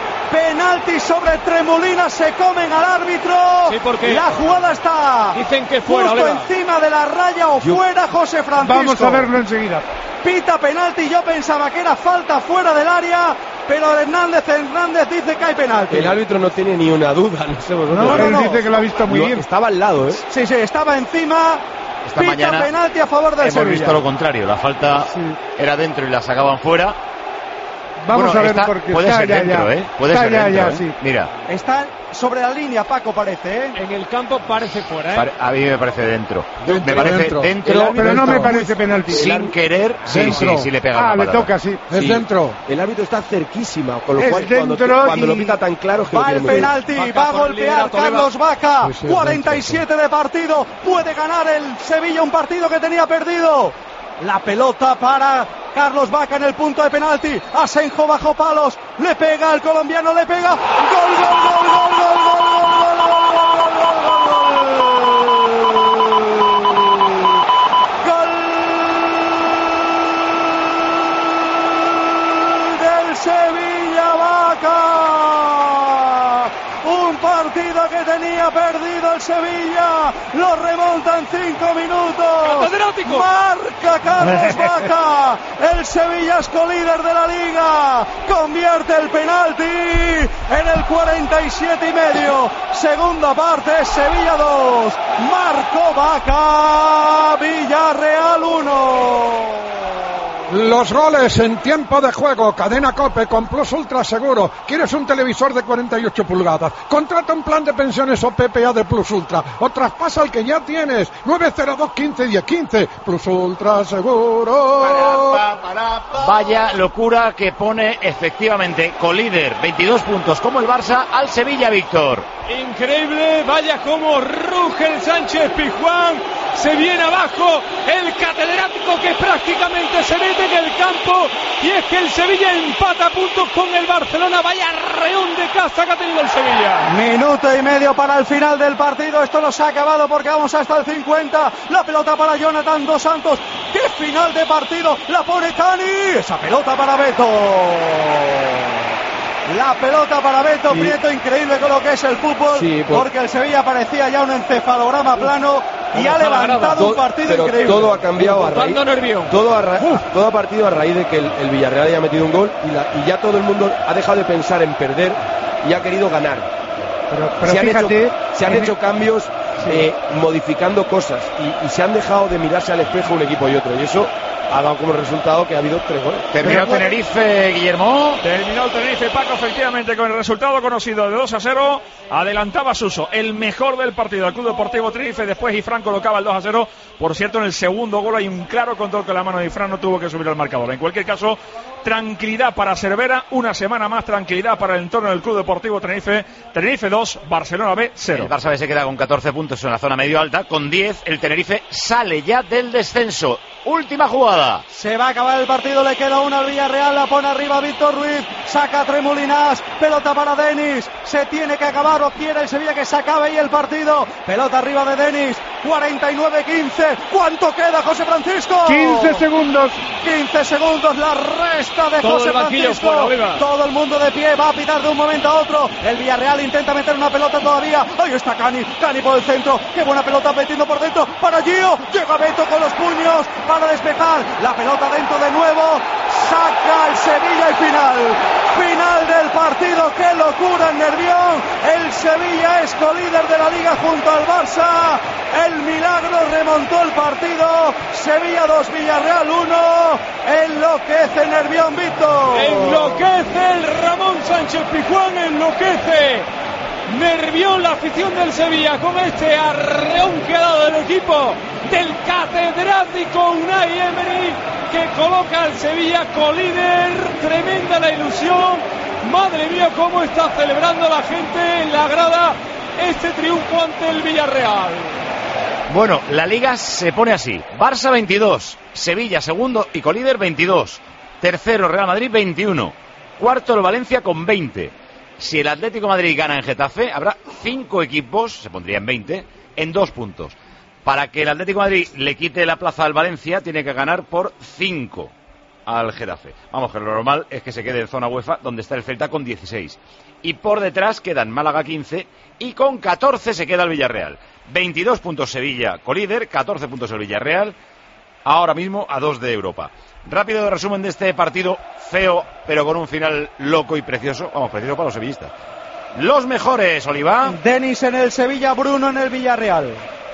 Penalti sobre Tremolina, se comen al árbitro. Sí, porque la jugada está dicen que fuera, justo Oliva. encima de la raya o Yo- fuera José Francisco. Vamos a verlo enseguida. Pita penalti, yo pensaba que era falta fuera del área, pero Hernández Hernández dice que hay penalti. El árbitro no tiene ni una duda, no sé vosotros. No, no, él no. dice que lo ha visto muy No, bien. Estaba al lado, ¿eh? Sí, sí, estaba encima. Esta Pita mañana penalti a favor del Hemos Sevilla. visto lo contrario, la falta era dentro y la sacaban fuera. Vamos Bueno, a ver esta porque puede está ser ya, dentro, ya. ¿eh? Puede Está ser ya, dentro, ya, ¿eh? sí. Mira, Está sobre la línea, Paco, parece, ¿eh? En el campo parece fuera, ¿eh? pare- a mí me parece dentro. Dentro, me parece dentro. dentro, Pero no me parece penalti. sin querer. Sí, sí, sí le pega Ah, una le patada. toca, sí. Es Sí. dentro. El árbitro está cerquísima, con lo Es cual cuando, dentro cuando lo y- pita tan claro es que Va lo el tiene muy bien. penalti, Vaca va a por el golpear liderato, Carlos Vaca. Pues sí, cuarenta y siete de partido. Puede ganar el Sevilla un partido que tenía perdido. La pelota para Carlos Vaca en el punto de penalti. Asenjo bajo palos. Le pega el colombiano, le pega. Gol, gol, gol, gol, gol, gol, gol, gol, gol, gol, gol. Gol del Sevilla Vaca. Un partido que tenía perdido el Sevilla. Lo remonta en cinco minutos. ¡Catedrático! Marca Carlos Vaca. El Sevilla es colíder de la liga. Convierte el penalti en el cuarenta y siete y medio. Segunda parte, Sevilla dos. Marco Vaca. Villarreal uno. Los goles en tiempo de juego, Cadena COPE con Plus Ultra Seguro. ¿Quieres un televisor de cuarenta y ocho pulgadas? Contrata un plan de pensiones o P P A de Plus Ultra o traspasa el que ya tienes. nueve cero dos quince diez quince. Plus Ultra Seguro. Vaya locura que pone efectivamente colíder, veintidós puntos como el Barça, al Sevilla, Víctor. Increíble, vaya como ruge el Sánchez Pizjuán. Se viene abajo el catedrático que prácticamente se mete en el campo. Y es que el Sevilla empata puntos con el Barcelona. Vaya reón de casa que ha tenido el Sevilla. Minuto y medio para el final del partido. Esto no se ha acabado porque vamos hasta el cincuenta. La pelota para Jonathan Dos Santos. ¡Qué final de partido! La pone Cani. Esa pelota para Beto. La pelota para Beto Sí. Prieto, increíble con lo que es el fútbol, Sí, por- porque el Sevilla parecía ya un encefalograma plano y ha levantado un partido pero increíble. todo ha cambiado a raíz, Nervión. todo, a ra todo ha partido a raíz de que el, el Villarreal haya metido un gol y, la, y ya todo el mundo ha dejado de pensar en perder y ha querido ganar. Pero, pero se, fíjate, han hecho, se han en hecho el... cambios eh, modificando cosas y, y se han dejado de mirarse al espejo un equipo y otro, y eso ha dado como resultado que ha habido tres goles. Terminó Tenerife, Guillermo. Terminó el Tenerife, Paco, efectivamente, con el resultado conocido de dos a cero. Adelantaba Suso, el mejor del partido, el Club Deportivo Tenerife. Después Ifrán colocaba el dos a cero. Por cierto, en el segundo gol hay un claro control con la mano de Ifrán, no tuvo que subir el marcador. En cualquier caso, tranquilidad para Cervera, una semana más, tranquilidad para el entorno del Club Deportivo Tenerife. Tenerife dos, Barcelona B cero. El Barça B se queda con catorce puntos en la zona medio alta, con diez. El Tenerife sale ya del descenso. Última jugada. Se va a acabar el partido, le queda una al Villarreal, la pone arriba Víctor Ruiz, saca a Tremolinas, pelota para Denis, se tiene que acabar o quiere el Sevilla que se acabe ahí el partido, pelota arriba de Denis, cuarenta y nueve quince, ¿cuánto queda, José Francisco? quince segundos. quince segundos, la resta de Todo José el banquillo Francisco, fuera, Oliva. todo el mundo de pie, va a pitar de un momento a otro, el Villarreal intenta meter una pelota todavía, ahí está Cani, Cani por el centro, qué buena pelota metiendo por dentro, para Gio, llega Beto con los puños, para despejar, la pelota dentro de nuevo, saca el Sevilla y final, final del partido, qué locura en Nervión, el Sevilla es colíder de la Liga junto al Barça, el milagro remontó el partido, Sevilla dos, Villarreal uno, enloquece Nervión, Víctor. Enloquece el Ramón Sánchez Pizjuán, enloquece Nervión, la afición del Sevilla, con este arreón que ha dado el equipo del catedrático Unai Emery, que coloca al Sevilla colíder. Tremenda la ilusión, madre mía cómo está celebrando la gente en la grada este triunfo ante el Villarreal. Bueno, la liga se pone así: Barça veintidós, Sevilla segundo y colíder veintidós, tercero Real Madrid veintiuno, cuarto el Valencia con veinte. Si el Atlético de Madrid gana en Getafe, habrá cinco equipos, se pondrían veinte, en dos puntos. Para que el Atlético de Madrid le quite la plaza al Valencia, tiene que ganar por cinco al Getafe. Vamos, que lo normal es que se quede en zona UEFA, donde está el Celta con dieciséis. Y por detrás quedan Málaga quince, y con catorce se queda el Villarreal. veintidós puntos Sevilla, colíder, catorce puntos el Villarreal, ahora mismo a dos de Europa. Rápido resumen de este partido feo, pero con un final loco y precioso. Vamos, precioso para los sevillistas. Los mejores, Oliva. Denis en el Sevilla, Bruno en el Villarreal.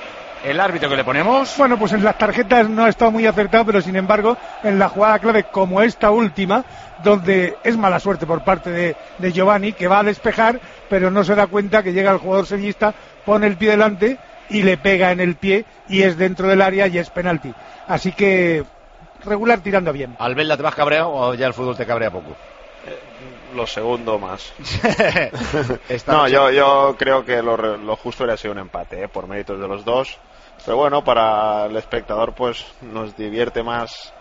El árbitro que le ponemos. Bueno, pues en las tarjetas no ha estado muy acertado, pero sin embargo, en la jugada clave como esta última, donde es mala suerte por parte de, de Giovanni, que va a despejar, pero no se da cuenta que llega el jugador sevillista, pone el pie delante y le pega en el pie, y es dentro del área y es penalti. Así que regular tirando bien. ¿Albelda te vas cabreado o ya el fútbol te cabrea poco? Eh, lo segundo más. Esta no, noche... yo, yo creo que lo, lo justo era ser un empate, ¿eh? Por méritos de los dos. Pero bueno, para el espectador pues nos divierte más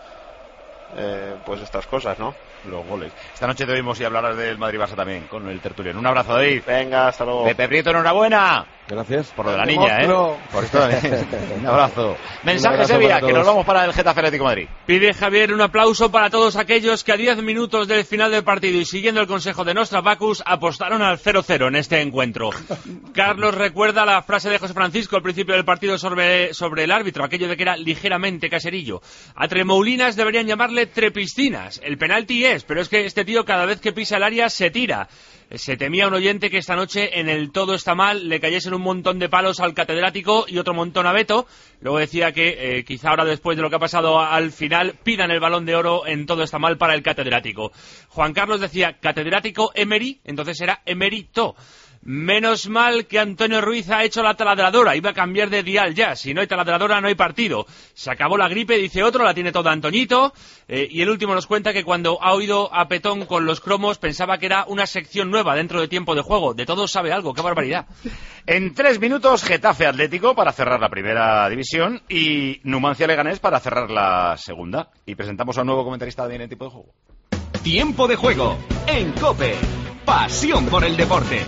eh, pues estas cosas, ¿no? Los goles. Esta noche te oímos y hablarás del Madrid-Barça también con el tertuliano. Un abrazo, David. Venga, hasta luego. Pepe Prieto, enhorabuena. Gracias. Por lo de la niña, ¿eh? Por esto también. Un abrazo. Mensaje Sevilla, que nos vamos para el Getafe Atlético de Madrid. Pide Javier un aplauso para todos aquellos que a diez minutos del final del partido y siguiendo el consejo de Nostradamus apostaron al cero cero en este encuentro. Carlos recuerda la frase de José Francisco al principio del partido sobre, sobre el árbitro, aquello de que era ligeramente caserillo. A Tremoulinas deberían llamarle Trepiscinas. El penalti es, pero es que este tío cada vez que pisa el área se tira. Se temía un oyente que esta noche en el Todo está mal le cayesen un montón de palos al catedrático y otro montón a Beto. Luego decía que eh, quizá ahora después de lo que ha pasado al final pidan el Balón de Oro en Todo está mal para el catedrático. Juan Carlos decía catedrático Emery, entonces era emérito. Menos mal que Antonio Ruiz ha hecho la taladradora, iba a cambiar de dial ya, si no hay taladradora no hay partido. Se acabó la gripe, dice otro, la tiene toda Antoñito, eh, y el último nos cuenta que cuando ha oído a Petón con los cromos pensaba que era una sección nueva dentro de tiempo de juego. De todo sabe algo, qué barbaridad. En tres minutos Getafe Atlético para cerrar la primera división y Numancia Leganés para cerrar la segunda. Y presentamos a un nuevo comentarista de en Tiempo de Juego. Tiempo de Juego en COPE. Pasión por el deporte.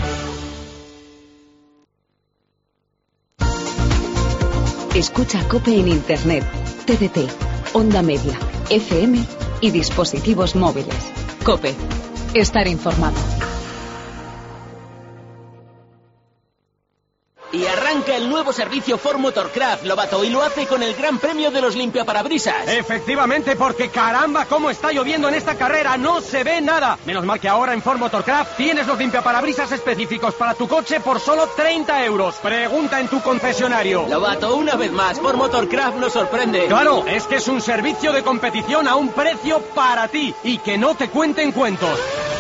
Escucha COPE en Internet, T D T, Onda Media, F M y dispositivos móviles. COPE. Estar informado. Y arranca el nuevo nuevo servicio Ford Motorcraft, Lobato, y lo hace con el gran premio de los limpiaparabrisas. Efectivamente, porque caramba, cómo está lloviendo en esta carrera, no se ve nada. Menos mal que ahora en Ford Motorcraft tienes los limpiaparabrisas específicos para tu coche por solo treinta euros. Pregunta en tu concesionario. Lobato, una vez más, Ford Motorcraft nos sorprende. Claro, es que es un servicio de competición a un precio para ti y que no te cuenten cuentos.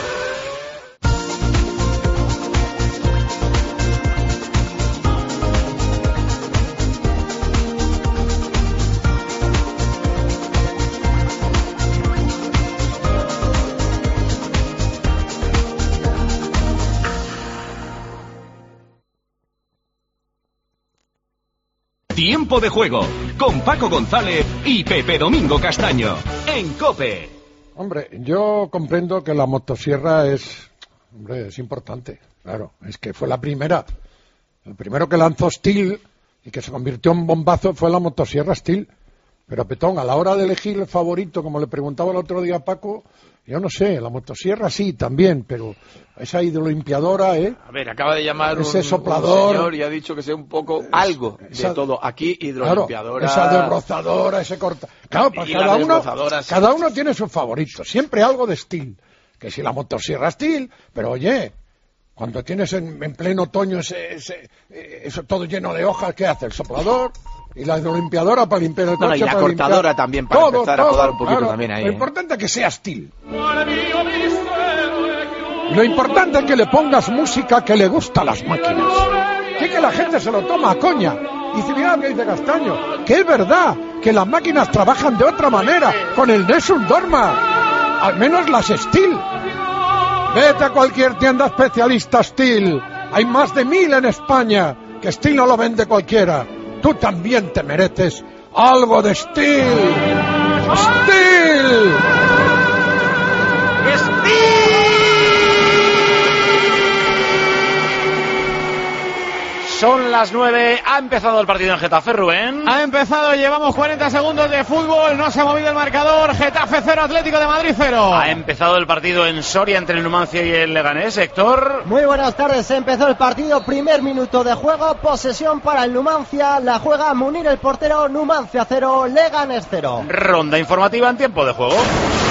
Tiempo de juego con Paco González y Pepe Domingo Castaño en COPE. Hombre, yo comprendo que la motosierra es, hombre, es importante. Claro, es que fue la primera. El primero que lanzó Steel y que se convirtió en bombazo fue la motosierra Steel. Pero Petón, a la hora de elegir el favorito, como le preguntaba el otro día a Paco, yo no sé, la motosierra sí, también, pero esa hidrolimpiadora, ¿eh? A ver, acaba de llamar ese un, soplador, un señor y ha dicho que sea un poco algo esa, de todo. Aquí, hidrolimpiadora... Claro, esa desbrozadora, ese corta... Claro, pues cada uno, cada uno tiene su favorito, siempre algo de Steel. Que si la motosierra Steel, pero oye, cuando tienes en, en pleno otoño ese, ese, eso todo lleno de hojas, ¿qué hace? El soplador... Y la limpiadora para limpiar el coche. No, y la para cortadora limpiar... también para todo, empezar todo, a podar un poquito claro. también ahí. Lo ¿eh? importante es que sea Steel. Lo importante es que le pongas música que le gusta a las máquinas. Que, que la gente se lo toma a coña. Y dice, mira lo que dice Castaño, que es verdad, que las máquinas trabajan de otra manera, con el Nessun Dorma. Al menos las Steel. Vete a cualquier tienda especialista Steel. Hay más de mil en España, que Steel no lo vende cualquiera. Tú también te mereces algo de Steel. ¡Steel! Son las nueve, ha empezado el partido en Getafe, Rubén. Ha empezado, llevamos cuarenta segundos de fútbol, no se ha movido el marcador, Getafe cero, Atlético de Madrid cero. Ha empezado el partido en Soria entre el Numancia y el Leganés, Héctor. Muy buenas tardes, empezó el partido, primer minuto de juego, posesión para el Numancia, la juega Munir el portero, Numancia cero, Leganés cero. Ronda informativa en tiempo de juego.